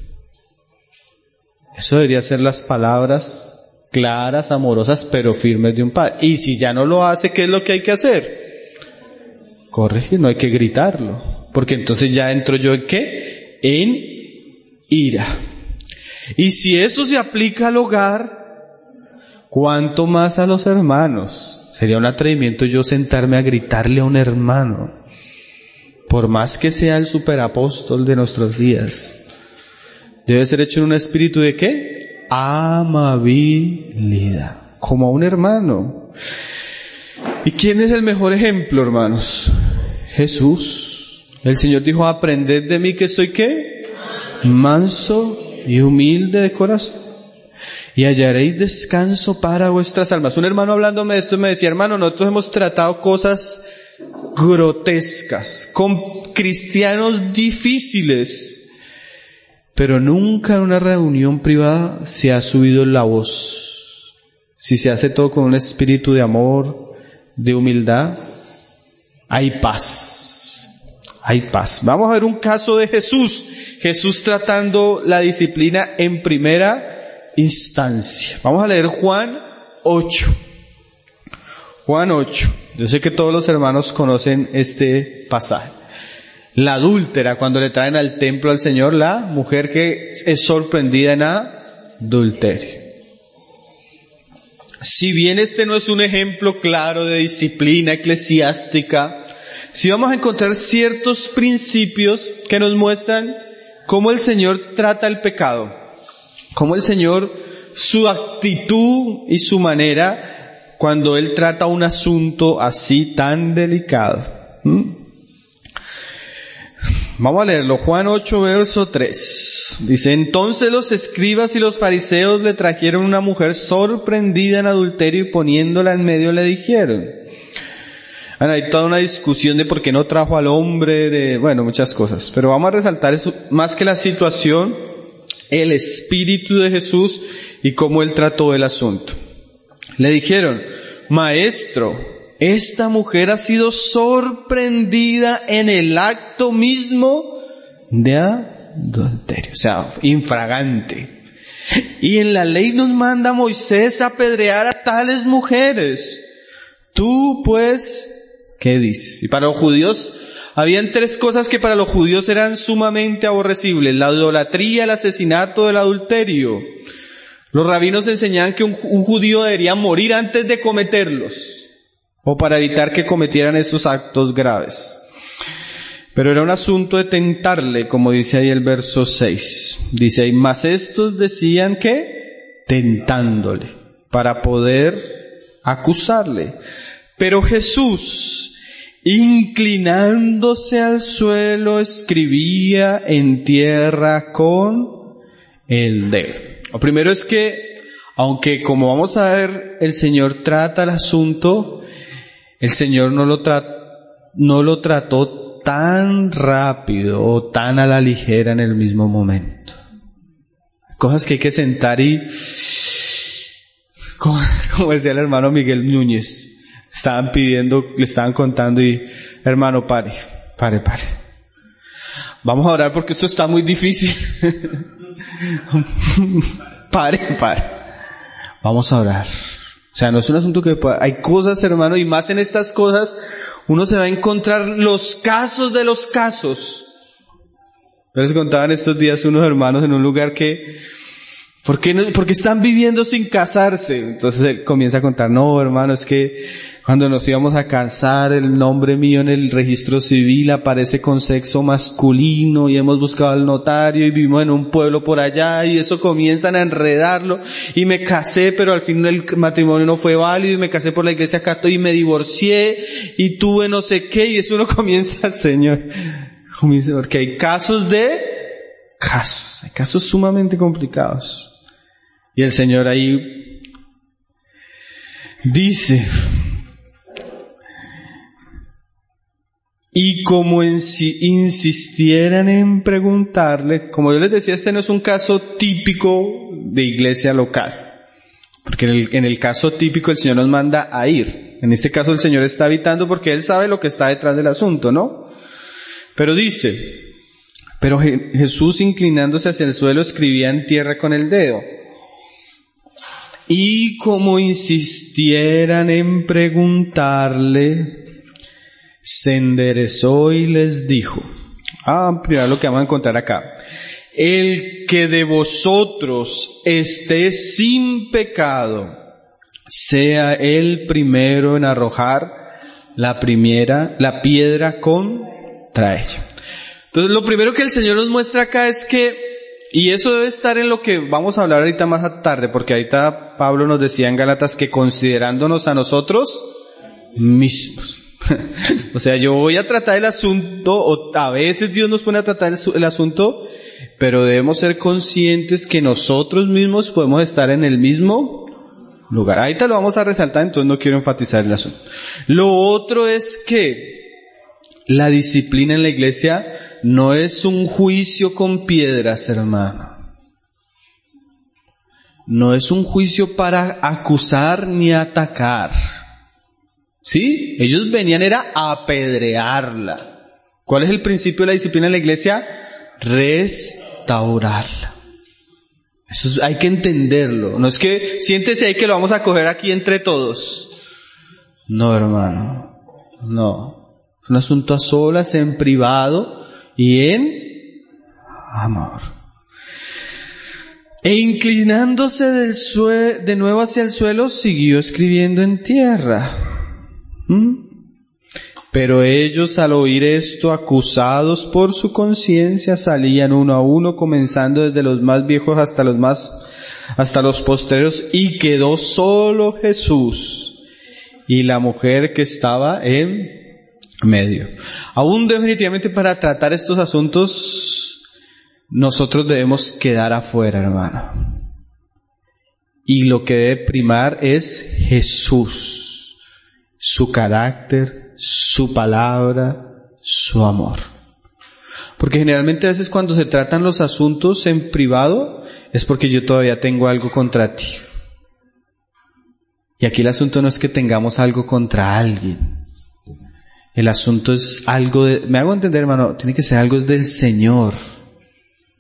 Eso debería ser las palabras claras, amorosas, pero firmes de un padre. Y si ya no lo hace, ¿qué es lo que hay que hacer? Corregir, no hay que gritarlo. Porque entonces ya entro yo en ¿qué? En ira. Y si eso se aplica al hogar, ¿cuánto más a los hermanos? Sería un atrevimiento yo sentarme a gritarle a un hermano, por más que sea el superapóstol de nuestros días. Debe ser hecho en un espíritu de ¿qué? Amabilidad, como a un hermano. ¿Y quién es el mejor ejemplo, hermanos? Jesús. El Señor dijo, aprended de mí que soy ¿qué? Manso y humilde de corazón, y hallaréis descanso para vuestras almas. Un hermano hablándome de esto me decía, hermano, nosotros hemos tratado cosas grotescas, con cristianos difíciles, pero nunca en una reunión privada se ha subido la voz. Si se hace todo con un espíritu de amor, de humildad, hay paz. Hay paz. Vamos a ver un caso de Jesús. Jesús tratando la disciplina en primera instancia. Vamos a leer Juan 8. Juan 8. Yo sé que todos los hermanos conocen este pasaje. La adúltera, cuando le traen al templo al Señor, la mujer que es sorprendida en adulterio. Si bien este no es un ejemplo claro de disciplina eclesiástica, sí vamos a encontrar ciertos principios que nos muestran cómo el Señor trata el pecado, cómo el Señor, su actitud y su manera cuando Él trata un asunto así tan delicado. Vamos a leerlo, Juan 8, verso 3. Dice, entonces los escribas y los fariseos le trajeron una mujer sorprendida en adulterio y poniéndola en medio le dijeron. Bueno, hay toda una discusión de por qué no trajo al hombre, muchas cosas. Pero vamos a resaltar eso, más que la situación, el espíritu de Jesús y cómo Él trató el asunto. Le dijeron, maestro, esta mujer ha sido sorprendida en el acto mismo de adulterio, o sea, infragante. Y en la ley nos manda Moisés a apedrear a tales mujeres. Tú pues, ¿qué dices? Y para los judíos, habían tres cosas que para los judíos eran sumamente aborrecibles: la idolatría, el asesinato, el adulterio. Los rabinos enseñaban que un judío debería morir antes de cometerlos, o para evitar que cometieran esos actos graves. Pero era un asunto de tentarle, como dice ahí el verso 6. Dice ahí, mas estos decían que tentándole, para poder acusarle. Pero Jesús, inclinándose al suelo, escribía en tierra con el dedo. Lo primero es que, aunque como vamos a ver, el Señor trata el asunto, el Señor no lo trató tan rápido o tan a la ligera en el mismo momento. Cosas que hay que sentar y, como decía el hermano Miguel Núñez, le estaban contando y, hermano, pare. Vamos a orar porque esto está muy difícil. Pare. Vamos a orar. O sea, no es un asunto que hay cosas, hermano, y más en estas cosas, uno se va a encontrar los casos de los casos. Yo les contaba en estos días unos hermanos en un lugar que, ¿por qué están viviendo sin casarse? Entonces él comienza a contar, no, hermano, es que cuando nos íbamos a casar, el nombre mío en el registro civil aparece con sexo masculino y hemos buscado al notario y vivimos en un pueblo por allá y eso comienzan a enredarlo y me casé, pero al fin el matrimonio no fue válido y me casé por la iglesia católica y me divorcié y tuve no sé qué y eso uno comienza, Señor, porque hay casos sumamente complicados. Y el Señor ahí dice, y como insistieran en preguntarle, como yo les decía, este no es un caso típico de iglesia local, porque en el caso típico el Señor nos manda a ir. En este caso el Señor está evitando porque Él sabe lo que está detrás del asunto, ¿no? Pero dice, pero Jesús, inclinándose hacia el suelo, escribía en tierra con el dedo. Y como insistieran en preguntarle, se enderezó y les dijo, mirad lo que vamos a encontrar acá. El que de vosotros esté sin pecado, sea el primero en arrojar la piedra contra ella. Entonces lo primero que el Señor nos muestra acá es que, y eso debe estar en lo que vamos a hablar ahorita más tarde, porque ahorita Pablo nos decía en Gálatas que considerándonos a nosotros mismos. O sea, yo voy a tratar el asunto, o a veces Dios nos pone a tratar el asunto, pero debemos ser conscientes que nosotros mismos podemos estar en el mismo lugar. Ahorita lo vamos a resaltar, entonces no quiero enfatizar el asunto. Lo otro es que la disciplina en la iglesia no es un juicio con piedras, hermano. No es un juicio para acusar ni atacar. ¿Sí? Ellos venían era a apedrearla. ¿Cuál es el principio de la disciplina en la iglesia? Restaurarla. Eso hay que entenderlo. No es que siéntese ahí que lo vamos a coger aquí entre todos. No, hermano. No. Es un asunto a solas, en privado y en amor. E inclinándose de nuevo hacia el suelo, siguió escribiendo en tierra. Pero ellos, al oír esto, acusados por su conciencia, salían uno a uno, comenzando desde los más viejos hasta los postreros, y quedó solo Jesús y la mujer que estaba en medio. Aún definitivamente para tratar estos asuntos, nosotros debemos quedar afuera, hermano. Y lo que debe primar es Jesús. Su carácter, su palabra, su amor. Porque generalmente a veces cuando se tratan los asuntos en privado es porque yo todavía tengo algo contra ti. Y aquí el asunto no es que tengamos algo contra alguien. El asunto es algo me hago entender, hermano, tiene que ser algo del Señor.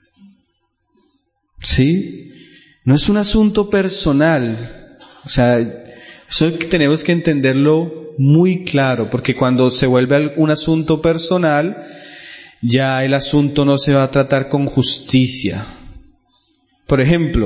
¿Sí? No es un asunto personal. O sea, eso tenemos que entenderlo muy claro, porque cuando se vuelve un asunto personal, ya el asunto no se va a tratar con justicia. Por ejemplo,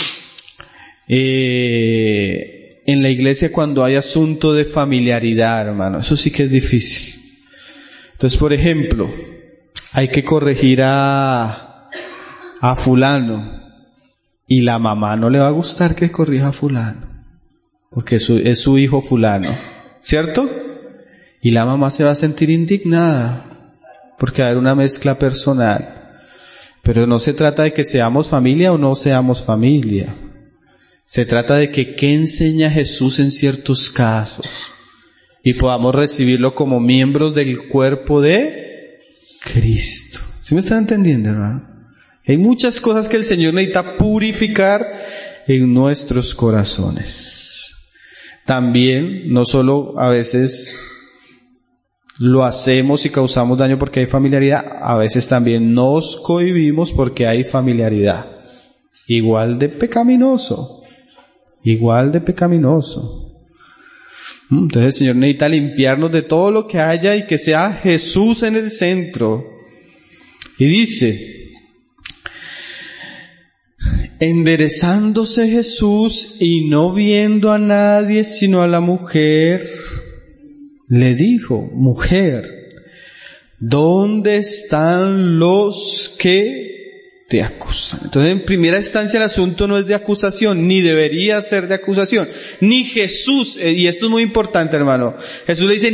en la iglesia cuando hay asunto de familiaridad, hermano, eso sí que es difícil. Entonces, por ejemplo, hay que corregir a fulano, y la mamá no le va a gustar que corrija a fulano, porque es su hijo fulano, ¿cierto? Y la mamá se va a sentir indignada, porque va a haber una mezcla personal. Pero no se trata de que seamos familia o no seamos familia. Se trata de que qué enseña Jesús en ciertos casos y podamos recibirlo como miembros del cuerpo de Cristo. ¿Sí me están entendiendo, hermano? Hay muchas cosas que el Señor necesita purificar en nuestros corazones. También, no solo a veces lo hacemos y causamos daño porque hay familiaridad, a veces también nos cohibimos porque hay familiaridad. Igual de pecaminoso. Entonces el Señor necesita limpiarnos de todo lo que haya y que sea Jesús en el centro. Y dice, enderezándose Jesús y no viendo a nadie sino a la mujer, le dijo, mujer, ¿dónde están los que te acusan? Entonces, en primera instancia el asunto no es de acusación, ni debería ser de acusación, ni Jesús, y esto es muy importante, hermano, Jesús le dice,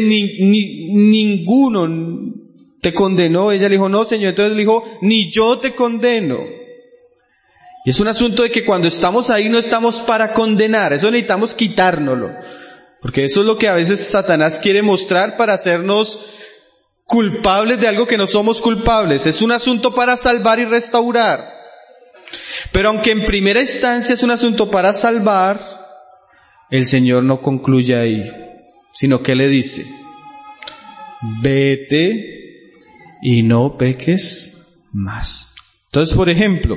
ninguno te condenó. Ella le dijo, no, Señor. Entonces le dijo, ni yo te condeno. Y es un asunto de que cuando estamos ahí no estamos para condenar, eso necesitamos quitárnoslo. Porque eso es lo que a veces Satanás quiere mostrar para hacernos culpables de algo que no somos culpables. Es un asunto para salvar y restaurar. Pero aunque en primera instancia es un asunto para salvar, el Señor no concluye ahí, sino que le dice, vete y no peques más. Entonces, por ejemplo,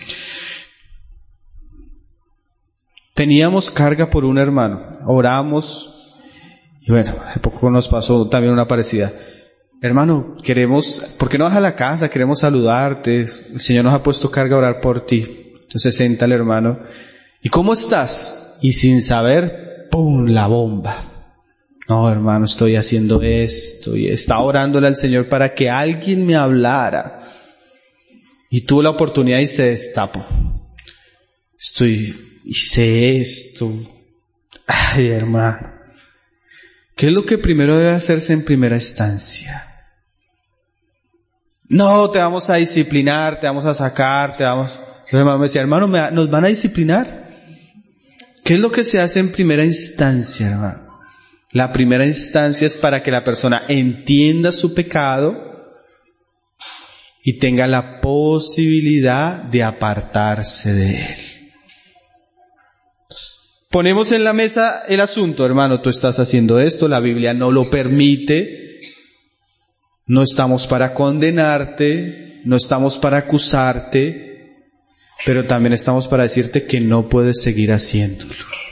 teníamos carga por un hermano, oramos, y bueno, hace poco nos pasó también una parecida. Hermano, ¿por qué no vas a la casa? Queremos saludarte, el Señor nos ha puesto carga a orar por ti. Entonces senta el hermano, ¿y cómo estás? Y sin saber, ¡pum!, la bomba. No, hermano, estoy haciendo esto, y estaba orándole al Señor para que alguien me hablara. Y tuvo la oportunidad y se destapó. Hice esto. Ay, hermano. ¿Qué es lo que primero debe hacerse en primera instancia? No, te vamos a disciplinar, te vamos a sacar, Entonces el hermano me decía, hermano, ¿nos van a disciplinar? ¿Qué es lo que se hace en primera instancia, hermano? La primera instancia es para que la persona entienda su pecado y tenga la posibilidad de apartarse de él. Ponemos en la mesa el asunto, hermano, tú estás haciendo esto, la Biblia no lo permite, no estamos para condenarte, no estamos para acusarte, pero también estamos para decirte que no puedes seguir haciéndolo.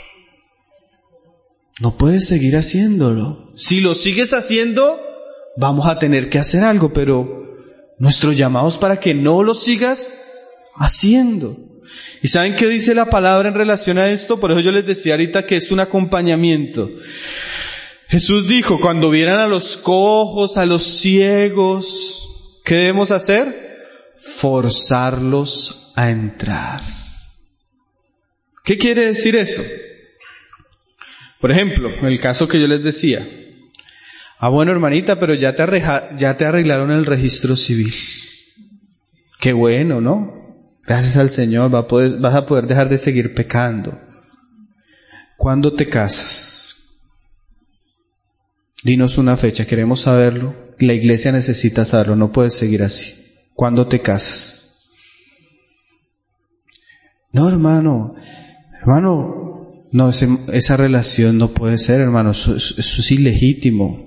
No puedes seguir haciéndolo. Si lo sigues haciendo, vamos a tener que hacer algo, pero nuestro llamado es para que no lo sigas haciendo. ¿Y saben qué dice la palabra en relación a esto? Por eso yo les decía ahorita que es un acompañamiento. Jesús dijo, cuando vieran a los cojos, a los ciegos, ¿qué debemos hacer? Forzarlos a entrar. ¿Qué quiere decir eso? Por ejemplo, en el caso que yo les decía, bueno, hermanita, pero ya te arreglaron el registro civil. Qué bueno, ¿no? Gracias al Señor, vas a poder dejar de seguir pecando. ¿Cuándo te casas? Dinos una fecha, queremos saberlo. La iglesia necesita saberlo, no puedes seguir así. ¿Cuándo te casas? No, hermano, no, esa relación no puede ser, hermano, eso es ilegítimo.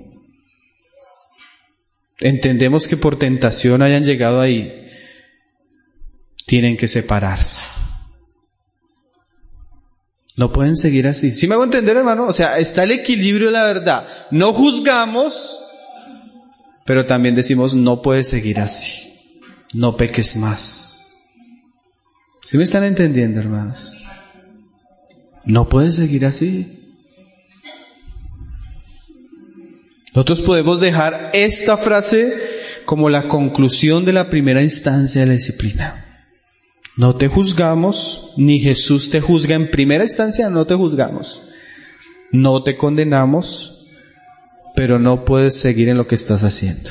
Entendemos que por tentación hayan llegado ahí. tienen que separarse. No pueden seguir así. ¿Sí me hago entender, hermano? O sea, está el equilibrio de la verdad. No juzgamos, pero también decimos, no puedes seguir así. No peques más. ¿Sí me están entendiendo, hermanos? No puedes seguir así. Nosotros podemos dejar esta frase como la conclusión de la primera instancia de la disciplina. No te juzgamos, ni Jesús te juzga en primera instancia, no te juzgamos. No te condenamos, pero no puedes seguir en lo que estás haciendo.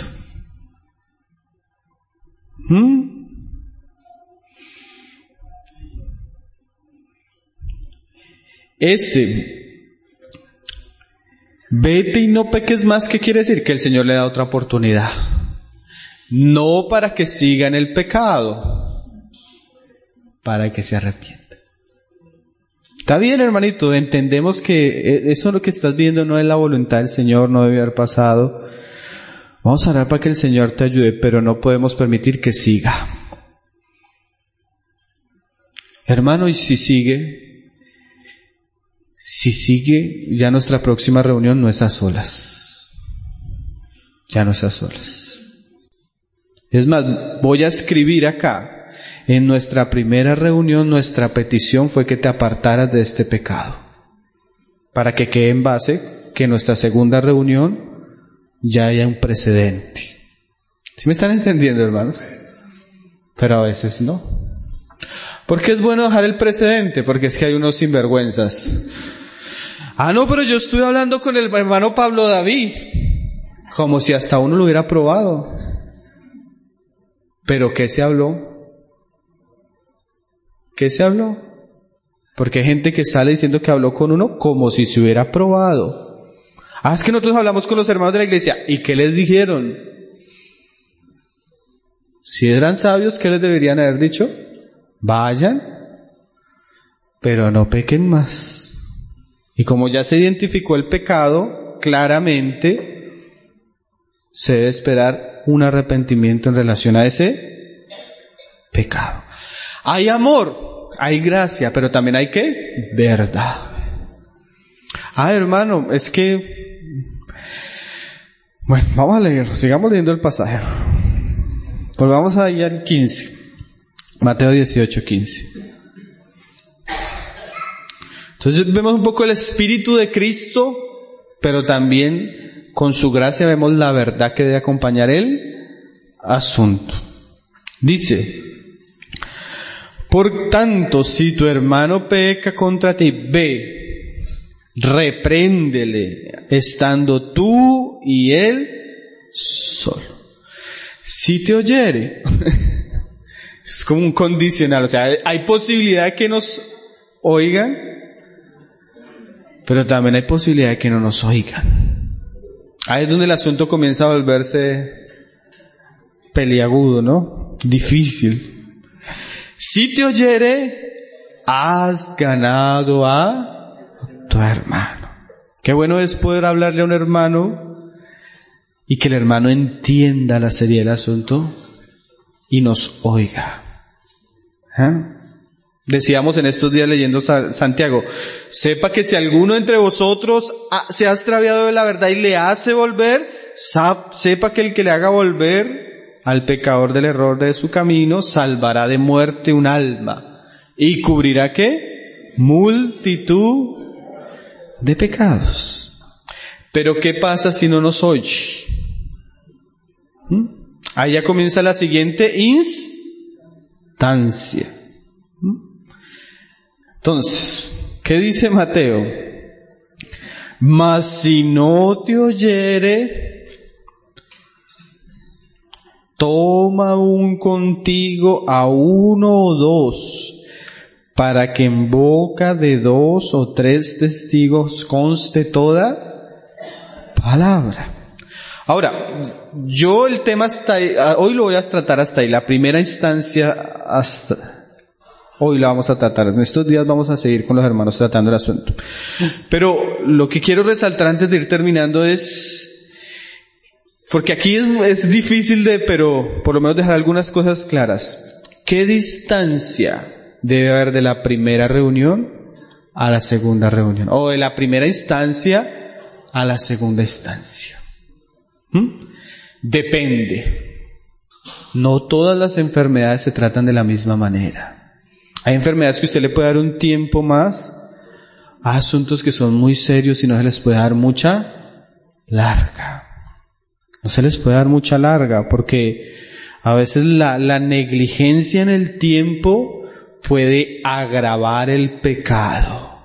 Vete y no peques más, ¿qué quiere decir? Que el Señor le da otra oportunidad. No para que siga en el pecado, para que se arrepienta. Está bien, hermanito, entendemos que eso lo que estás viendo no es la voluntad del Señor, no debe haber pasado. Vamos a orar para que el Señor te ayude, pero no podemos permitir que siga. Hermano, y si sigue, ya nuestra próxima reunión no es a solas. Ya no es a solas. Es más, voy a escribir acá. En nuestra primera reunión, nuestra petición fue que te apartaras de este pecado, para que quede en base que en nuestra segunda reunión ya haya un precedente. ¿Sí me están entendiendo, hermanos? Pero a veces no. ¿Por qué es bueno dejar el precedente? Porque es que hay unos sinvergüenzas. No, pero yo estuve hablando con el hermano Pablo David, como si hasta uno lo hubiera probado. ¿Pero qué se habló? ¿Qué se habló? Porque hay gente que sale diciendo que habló con uno como si se hubiera probado. Es que nosotros hablamos con los hermanos de la iglesia. ¿Y qué les dijeron? Si eran sabios, ¿qué les deberían haber dicho? Vayan, pero no pequen más. Y como ya se identificó el pecado, claramente se debe esperar un arrepentimiento en relación a ese pecado. Hay amor, hay gracia, pero también hay ¿qué? Verdad. Hermano, es que... Bueno, vamos a leerlo, sigamos leyendo el pasaje. Volvamos ahí al 15. Mateo 18:15. Entonces vemos un poco el Espíritu de Cristo, pero también con su gracia vemos la verdad que debe acompañar el asunto. Dice... Por tanto, si tu hermano peca contra ti, ve, repréndele, estando tú y él solo. Si te oyere, es como un condicional, o sea, hay posibilidad de que nos oigan, pero también hay posibilidad de que no nos oigan. Ahí es donde el asunto comienza a volverse peliagudo, ¿no? Difícil. Si te oyere, has ganado a tu hermano. Qué bueno es poder hablarle a un hermano y que el hermano entienda la seriedad del asunto y nos oiga. Decíamos en estos días leyendo Santiago, sepa que si alguno entre vosotros se ha extraviado de la verdad y le hace volver, sepa que el que le haga volver al pecador del error de su camino, salvará de muerte un alma. ¿Y cubrirá qué? Multitud de pecados. Pero ¿qué pasa si no nos oye? Ahí ya comienza la siguiente instancia. Entonces, ¿qué dice Mateo? Mas si no te oyere, toma aún contigo a uno o dos, para que en boca de 2 o 3 testigos conste toda palabra. Ahora, yo el tema hasta ahí, hoy lo voy a tratar hasta ahí, la primera instancia hoy la vamos a tratar, en estos días vamos a seguir con los hermanos tratando el asunto. Pero lo que quiero resaltar antes de ir terminando es, porque aquí es difícil pero por lo menos dejar algunas cosas claras. ¿qué distancia debe haber de la primera reunión a la segunda reunión? O de la primera instancia a la segunda instancia. Depende. No todas las enfermedades se tratan de la misma manera. Hay enfermedades que usted le puede dar un tiempo más, a asuntos que son muy serios y no se les puede dar mucha larga. No se les puede dar mucha larga porque a veces la negligencia en el tiempo puede agravar el pecado.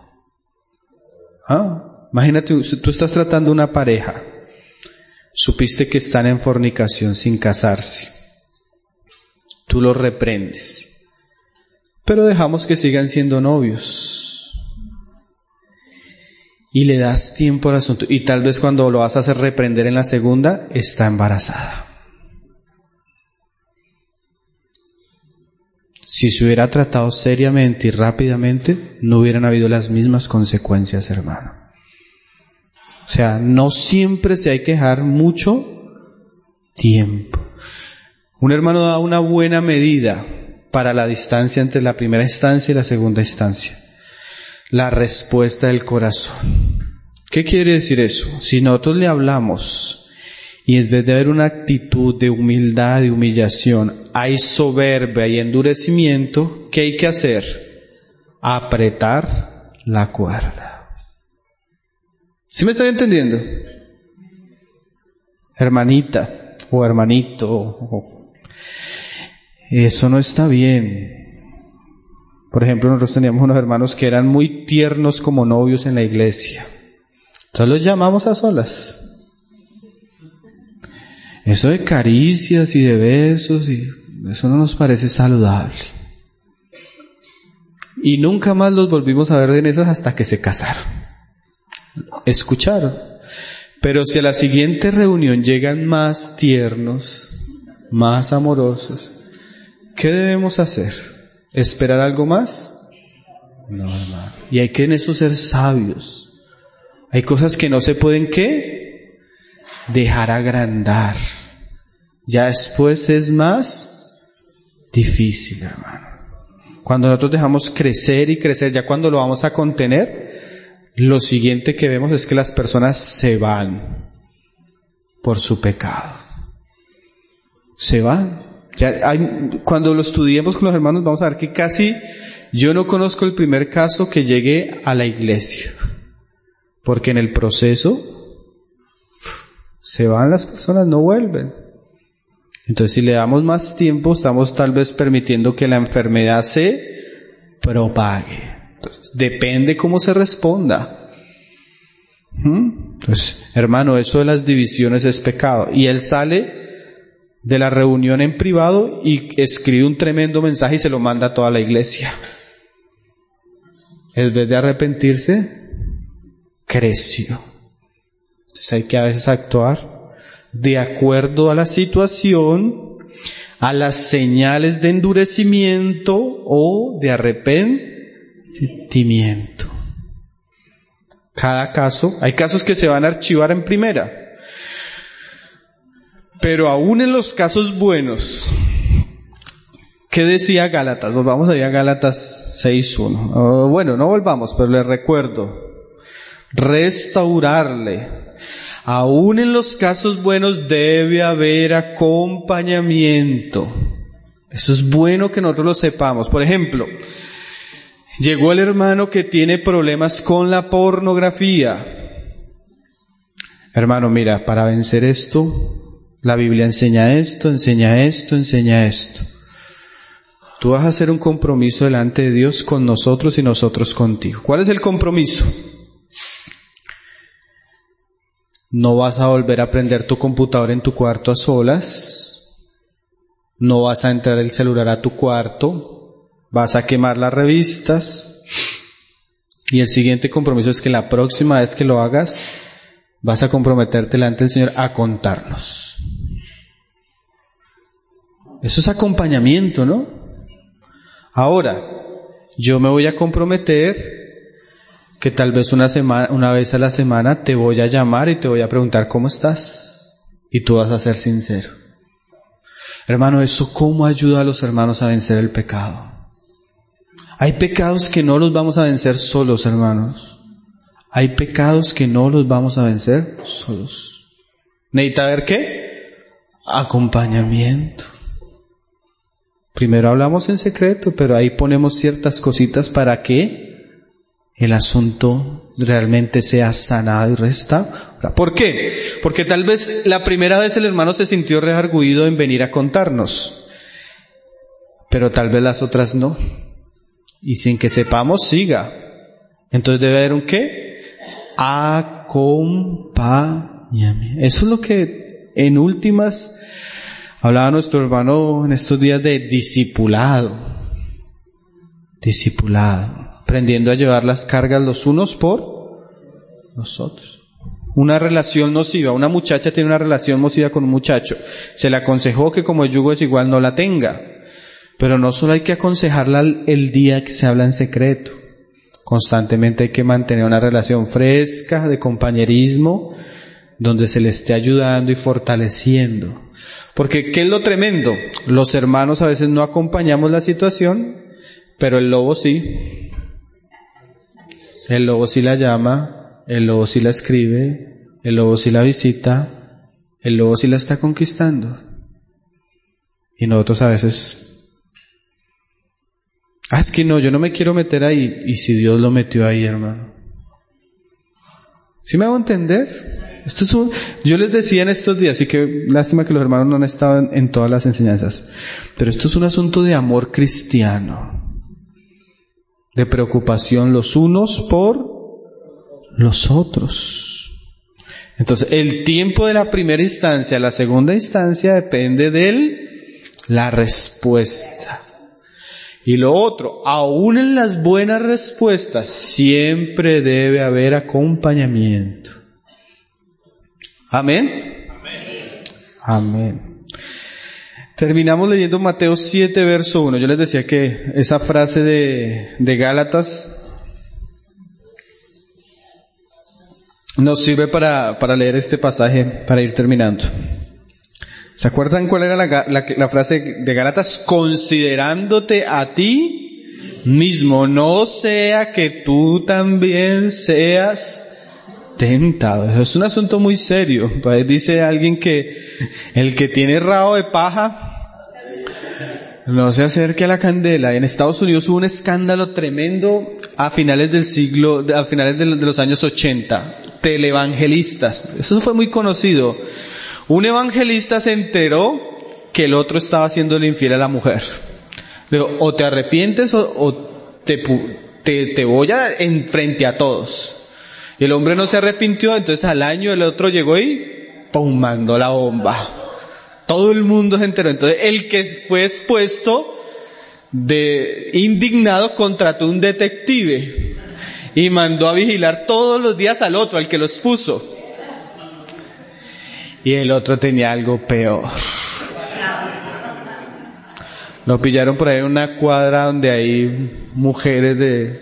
Imagínate, tú estás tratando una pareja, supiste que están en fornicación sin casarse, tú los reprendes, pero dejamos que sigan siendo novios y le das tiempo al asunto, y tal vez cuando lo vas a hacer reprender en la segunda, está embarazada. Si se hubiera tratado seriamente y rápidamente, no hubieran habido las mismas consecuencias, hermano. O sea, no siempre se hay que dejar mucho tiempo. Un hermano da una buena medida para la distancia entre la primera instancia y la segunda instancia. La respuesta del corazón. ¿Qué quiere decir eso? Si nosotros le hablamos y en vez de haber una actitud de humildad, de humillación, hay soberbia y endurecimiento, ¿qué hay que hacer? Apretar la cuerda. ¿Sí me están entendiendo? Hermanita o hermanito, eso no está bien. Por ejemplo, nosotros teníamos unos hermanos que eran muy tiernos como novios en la iglesia. Entonces los llamamos a solas. Eso de caricias y de besos, y eso no nos parece saludable. Y nunca más los volvimos a ver en esas hasta que se casaron. Escucharon. Pero si a la siguiente reunión llegan más tiernos, más amorosos, ¿qué debemos hacer? ¿Esperar algo más? No, hermano. Y hay que en eso ser sabios. Hay cosas que no se pueden, ¿qué? Dejar agrandar. Ya después es más difícil, hermano. Cuando nosotros dejamos crecer y crecer, ya cuando lo vamos a contener, lo siguiente que vemos es que las personas se van por su pecado. Se van. Cuando lo estudiemos con los hermanos vamos a ver que casi yo no conozco el primer caso que llegue a la iglesia. Porque en el proceso se van las personas, no vuelven. Entonces si le damos más tiempo, estamos tal vez permitiendo que la enfermedad se propague. Entonces, depende cómo se responda. Entonces, hermano, eso de las divisiones es pecado. Y él sale de la reunión en privado y escribe un tremendo mensaje y se lo manda a toda la iglesia. En vez de arrepentirse, creció. Entonces hay que a veces actuar de acuerdo a la situación, a las señales de endurecimiento o de arrepentimiento. Cada caso, hay casos que se van a archivar en primera. Pero aún en los casos buenos, ¿qué decía Gálatas? Nos vamos a ir a Gálatas 6:1. Bueno, no volvamos, pero les recuerdo. Restaurarle. Aún en los casos buenos debe haber acompañamiento. Eso es bueno que nosotros lo sepamos. Por ejemplo, llegó el hermano que tiene problemas con la pornografía. Hermano, mira, para vencer esto, la Biblia enseña esto, enseña esto, enseña esto. Tú vas a hacer un compromiso delante de Dios con nosotros y nosotros contigo. ¿Cuál es el compromiso? No vas a volver a prender tu computador en tu cuarto a solas. No vas a entrar el celular a tu cuarto. Vas a quemar las revistas. Y el siguiente compromiso es que la próxima vez que lo hagas, vas a comprometerte delante del Señor a contarnos. Eso es acompañamiento, ¿no? Ahora, yo me voy a comprometer que tal vez una vez a la semana te voy a llamar y te voy a preguntar cómo estás. Y tú vas a ser sincero. Hermano, ¿eso cómo ayuda a los hermanos a vencer el pecado? Hay pecados que no los vamos a vencer solos, hermanos. Hay pecados que no los vamos a vencer solos. ¿Necesita ver qué? Acompañamiento. Primero hablamos en secreto, pero ahí ponemos ciertas cositas para que el asunto realmente sea sanado y restaurado. ¿Por qué? Porque tal vez la primera vez el hermano se sintió redarguido en venir a contarnos, pero tal vez las otras no. Y sin que sepamos, siga. Entonces debe haber un ¿qué? Acompañamiento. Eso es lo que en últimas hablaba nuestro hermano en estos días de discipulado. Discipulado. Aprendiendo a llevar las cargas los unos por los otros. Una relación nociva. Una muchacha tiene una relación nociva con un muchacho. Se le aconsejó que como el yugo es igual no la tenga. Pero no solo hay que aconsejarla el día que se habla en secreto. Constantemente hay que mantener una relación fresca de compañerismo donde se le esté ayudando y fortaleciendo. Porque ¿qué es lo tremendo? Los hermanos a veces no acompañamos la situación, pero el lobo sí. El lobo sí la llama, el lobo sí la escribe, el lobo sí la visita, el lobo sí la está conquistando. Y nosotros a veces, es que no, yo no me quiero meter ahí. Y si Dios lo metió ahí, hermano. ¿Sí me hago entender? Yo les decía en estos días, y que lástima que los hermanos no han estado en todas las enseñanzas, pero esto es un asunto de amor cristiano, de preocupación los unos por los otros. Entonces, el tiempo de la primera instancia, la segunda instancia depende de la respuesta. Y lo otro, aún en las buenas respuestas, siempre debe haber acompañamiento. Amén. Amén. Amén. Terminamos leyendo Mateo 7, verso 1. Yo les decía que esa frase de Gálatas nos sirve para leer este pasaje, para ir terminando. ¿Se acuerdan cuál era la frase de Gálatas? Considerándote a ti mismo, no sea que tú también seas tentado. Eso es un asunto muy serio. Pues dice alguien que el que tiene rabo de paja no se acerque a la candela. En Estados Unidos hubo un escándalo tremendo a finales de los años 80. Televangelistas. Eso fue muy conocido. Un evangelista se enteró que el otro estaba haciéndole infiel a la mujer. Le dijo, o te arrepientes o te voy a enfrente a todos. Y el hombre no se arrepintió, entonces al año el otro llegó y ¡pum! Mandó la bomba. Todo el mundo se enteró. Entonces el que fue expuesto, indignado, contrató un detective y mandó a vigilar todos los días al otro, al que lo expuso. Y el otro tenía algo peor. Lo pillaron por ahí en una cuadra donde hay mujeres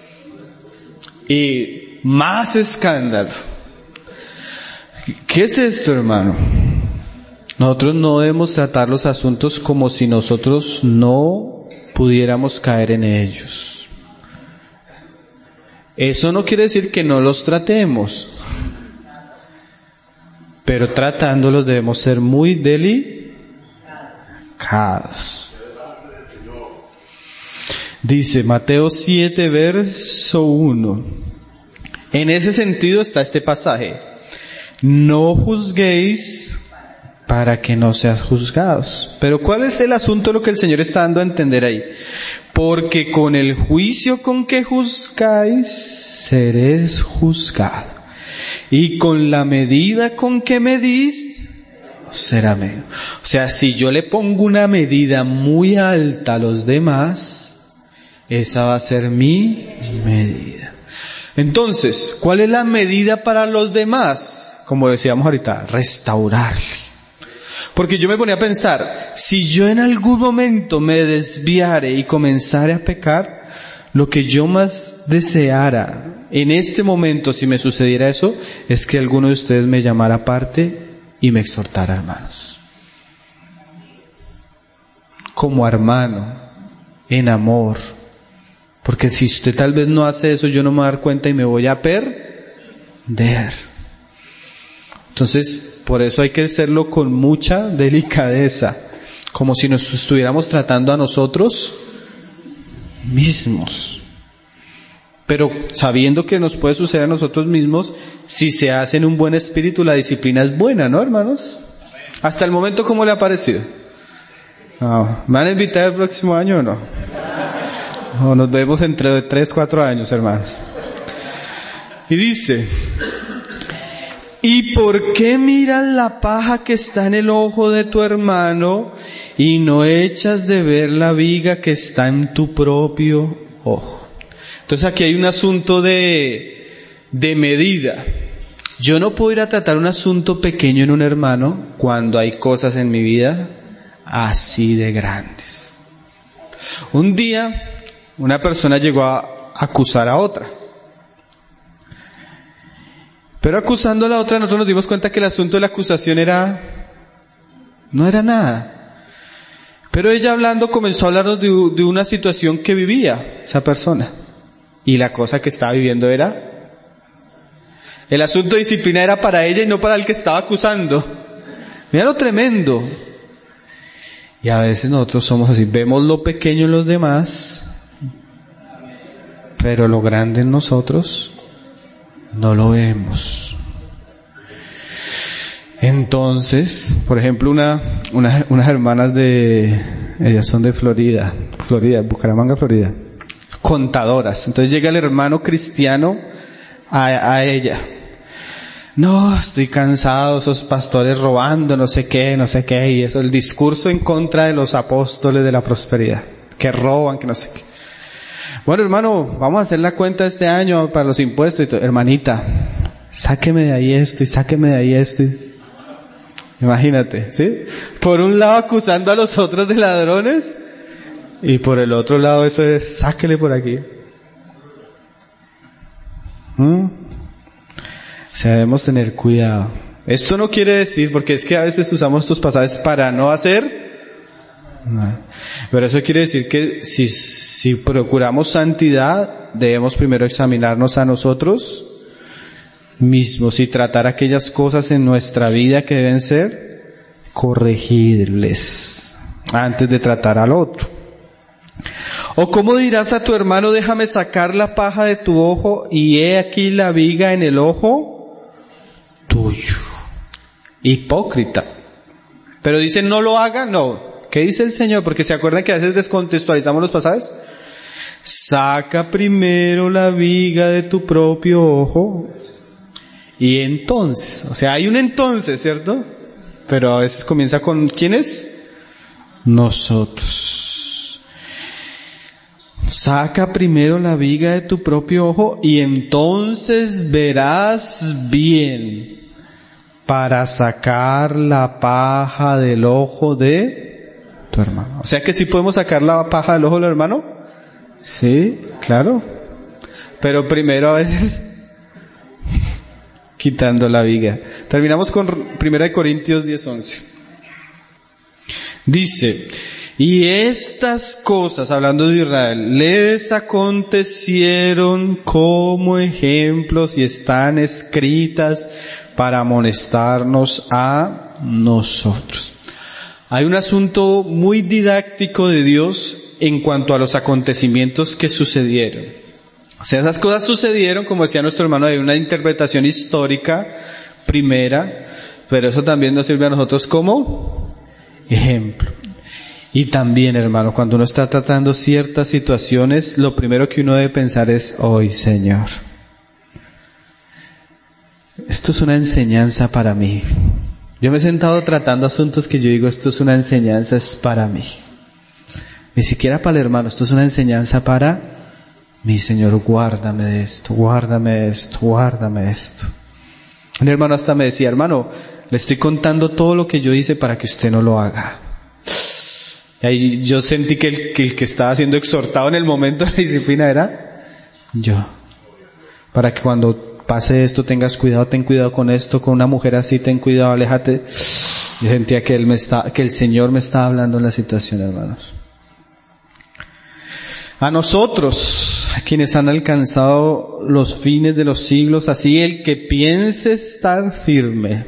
y más escándalo. ¿Qué es esto, hermano? Nosotros no debemos tratar los asuntos como si nosotros no pudiéramos caer en ellos. Eso no quiere decir que no los tratemos, pero tratándolos debemos ser muy delicados. Dice Mateo 7, verso 1. En ese sentido está este pasaje. No juzguéis para que no seas juzgados. Pero ¿cuál es el asunto, lo que el Señor está dando a entender ahí? Porque con el juicio con que juzgáis, seréis juzgados. Y con la medida con que medís, será medido. O sea, si yo le pongo una medida muy alta a los demás, esa va a ser mi medida. Entonces, ¿cuál es la medida para los demás? Como decíamos ahorita, restaurarle. Porque yo me ponía a pensar, si yo en algún momento me desviare y comenzare a pecar, lo que yo más deseara en este momento, si me sucediera eso, es que alguno de ustedes me llamara aparte y me exhortara, hermanos. como hermano, en amor. Porque si usted tal vez no hace eso, yo no me voy a dar cuenta y me voy a perder. Entonces, por eso hay que hacerlo con mucha delicadeza, como si nos estuviéramos tratando a nosotros mismos. Pero sabiendo que nos puede suceder a nosotros mismos, si se hace en un buen espíritu, la disciplina es buena, ¿no, hermanos? Hasta el momento, ¿cómo le ha parecido? No. ¿Me van a invitar el próximo año o no? O nos vemos entre 3, 4 años, hermanos. Y dice, ¿y por qué miras la paja que está en el ojo de tu hermano y no echas de ver la viga que está en tu propio ojo? Entonces aquí hay un asunto de medida. Yo no puedo ir a tratar un asunto pequeño en un hermano cuando hay cosas en mi vida así de grandes. Un día, una persona llegó a acusar a otra. Pero acusando a la otra, nosotros nos dimos cuenta que el asunto de la acusación no era nada. Pero ella hablando comenzó a hablarnos de una situación que vivía esa persona. Y la cosa que estaba viviendo el asunto de disciplina era para ella y no para el que estaba acusando. Mira lo tremendo. Y a veces nosotros somos así, vemos lo pequeño en los demás, pero lo grande en nosotros no lo vemos. Entonces, por ejemplo, unas hermanas ellas son de Florida, Bucaramanga, Florida, contadoras. Entonces llega el hermano cristiano a ella. No, estoy cansado, esos pastores robando, no sé qué, y eso, el discurso en contra de los apóstoles de la prosperidad, que roban, que no sé qué. Bueno, hermano, vamos a hacer la cuenta este año para los impuestos y todo. Hermanita, sáqueme de ahí esto y sáqueme de ahí esto. Imagínate, ¿sí? Por un lado acusando a los otros de ladrones y por el otro lado eso es, sáquele por aquí. O sea, debemos tener cuidado. Esto no quiere decir, porque es que a veces usamos estos pasajes para no hacer, no. Pero eso quiere decir que si procuramos santidad, debemos primero examinarnos a nosotros mismos y tratar aquellas cosas en nuestra vida que deben ser corregirles antes de tratar al otro. ¿O cómo dirás a tu hermano, déjame sacar la paja de tu ojo y he aquí la viga en el ojo tuyo? Hipócrita. Pero dice no lo haga, no. ¿Qué dice el Señor? Porque se acuerdan que a veces descontextualizamos los pasajes. Saca primero la viga de tu propio ojo y entonces, o sea, hay un entonces, ¿cierto? Pero a veces comienza con ¿quiénes? Nosotros. Saca primero la viga de tu propio ojo y entonces verás bien para sacar la paja del ojo de tu hermano. O sea que sí podemos sacar la paja del ojo del hermano. Sí, claro. Pero primero a veces quitando la viga. Terminamos con 1 Corintios 10:11. Dice, y estas cosas, hablando de Israel, les acontecieron como ejemplos y están escritas para amonestarnos a nosotros. Hay un asunto muy didáctico de Dios en cuanto a los acontecimientos que sucedieron. O sea, esas cosas sucedieron, como decía nuestro hermano, hay una interpretación histórica primera, pero eso también nos sirve a nosotros como ejemplo. Y también, hermano, cuando uno está tratando ciertas situaciones, lo primero que uno debe pensar es, hoy, Señor, esto es una enseñanza para mí. Yo me he sentado tratando asuntos que yo digo, esto es una enseñanza, es para mí. Ni siquiera para el hermano, esto es una enseñanza para mí, Señor, guárdame de esto, guárdame esto, guárdame esto. Un hermano hasta me decía, hermano, le estoy contando todo lo que yo hice para que usted no lo haga. Y ahí yo sentí que el que estaba siendo exhortado en el momento de la disciplina era yo. Para que cuando pase esto tengas cuidado, ten cuidado con esto, con una mujer así, ten cuidado, aléjate. Yo sentía que el Señor me estaba hablando en la situación, hermanos. A nosotros, a quienes han alcanzado los fines de los siglos, así el que piense estar firme,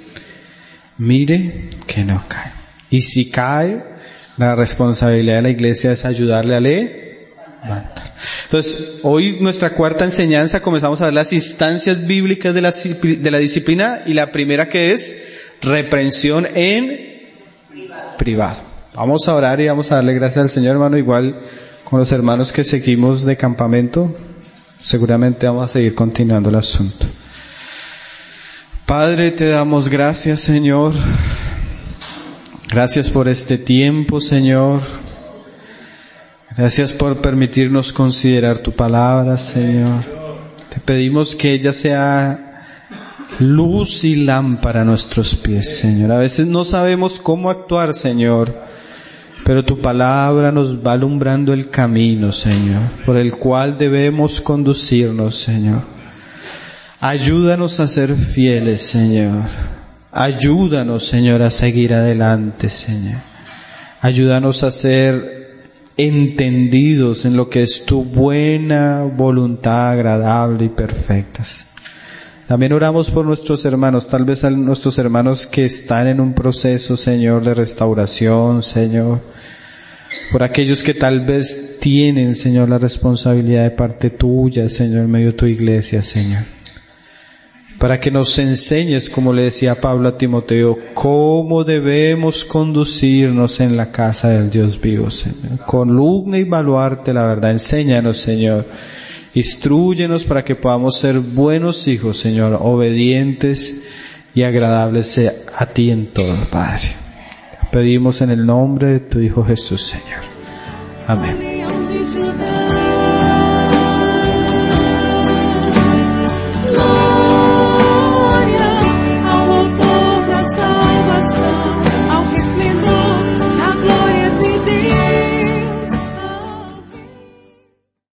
mire que no cae. Y si cae, la responsabilidad de la iglesia es ayudarle a levantar. Entonces, hoy nuestra cuarta enseñanza, comenzamos a ver las instancias bíblicas de la disciplina, y la primera, que es reprensión en privado. Vamos a orar y vamos a darle gracias al Señor, hermano. Igual con los hermanos que seguimos de campamento, seguramente vamos a seguir continuando el asunto. Padre, te damos gracias, Señor. Gracias por este tiempo, Señor. Gracias por permitirnos considerar tu palabra, Señor. Te pedimos que ella sea luz y lámpara a nuestros pies, Señor. A veces no sabemos cómo actuar, Señor, pero tu palabra nos va alumbrando el camino, Señor, por el cual debemos conducirnos, Señor. Ayúdanos a ser fieles, Señor. Ayúdanos, Señor, a seguir adelante, Señor. Ayúdanos a ser entendidos en lo que es tu buena voluntad, agradable y perfecta. También oramos por nuestros hermanos, tal vez a nuestros hermanos que están en un proceso, Señor, de restauración, Señor. Por aquellos que tal vez tienen, Señor, la responsabilidad de parte tuya, Señor, en medio de tu iglesia, Señor. Para que nos enseñes, como le decía Pablo a Timoteo, cómo debemos conducirnos en la casa del Dios vivo, Señor. Columna y baluarte la verdad. Enséñanos, Señor. Instrúyenos para que podamos ser buenos hijos, Señor, obedientes y agradables a ti en todo, Padre. Pedimos en el nombre de tu Hijo Jesús, Señor. Amén.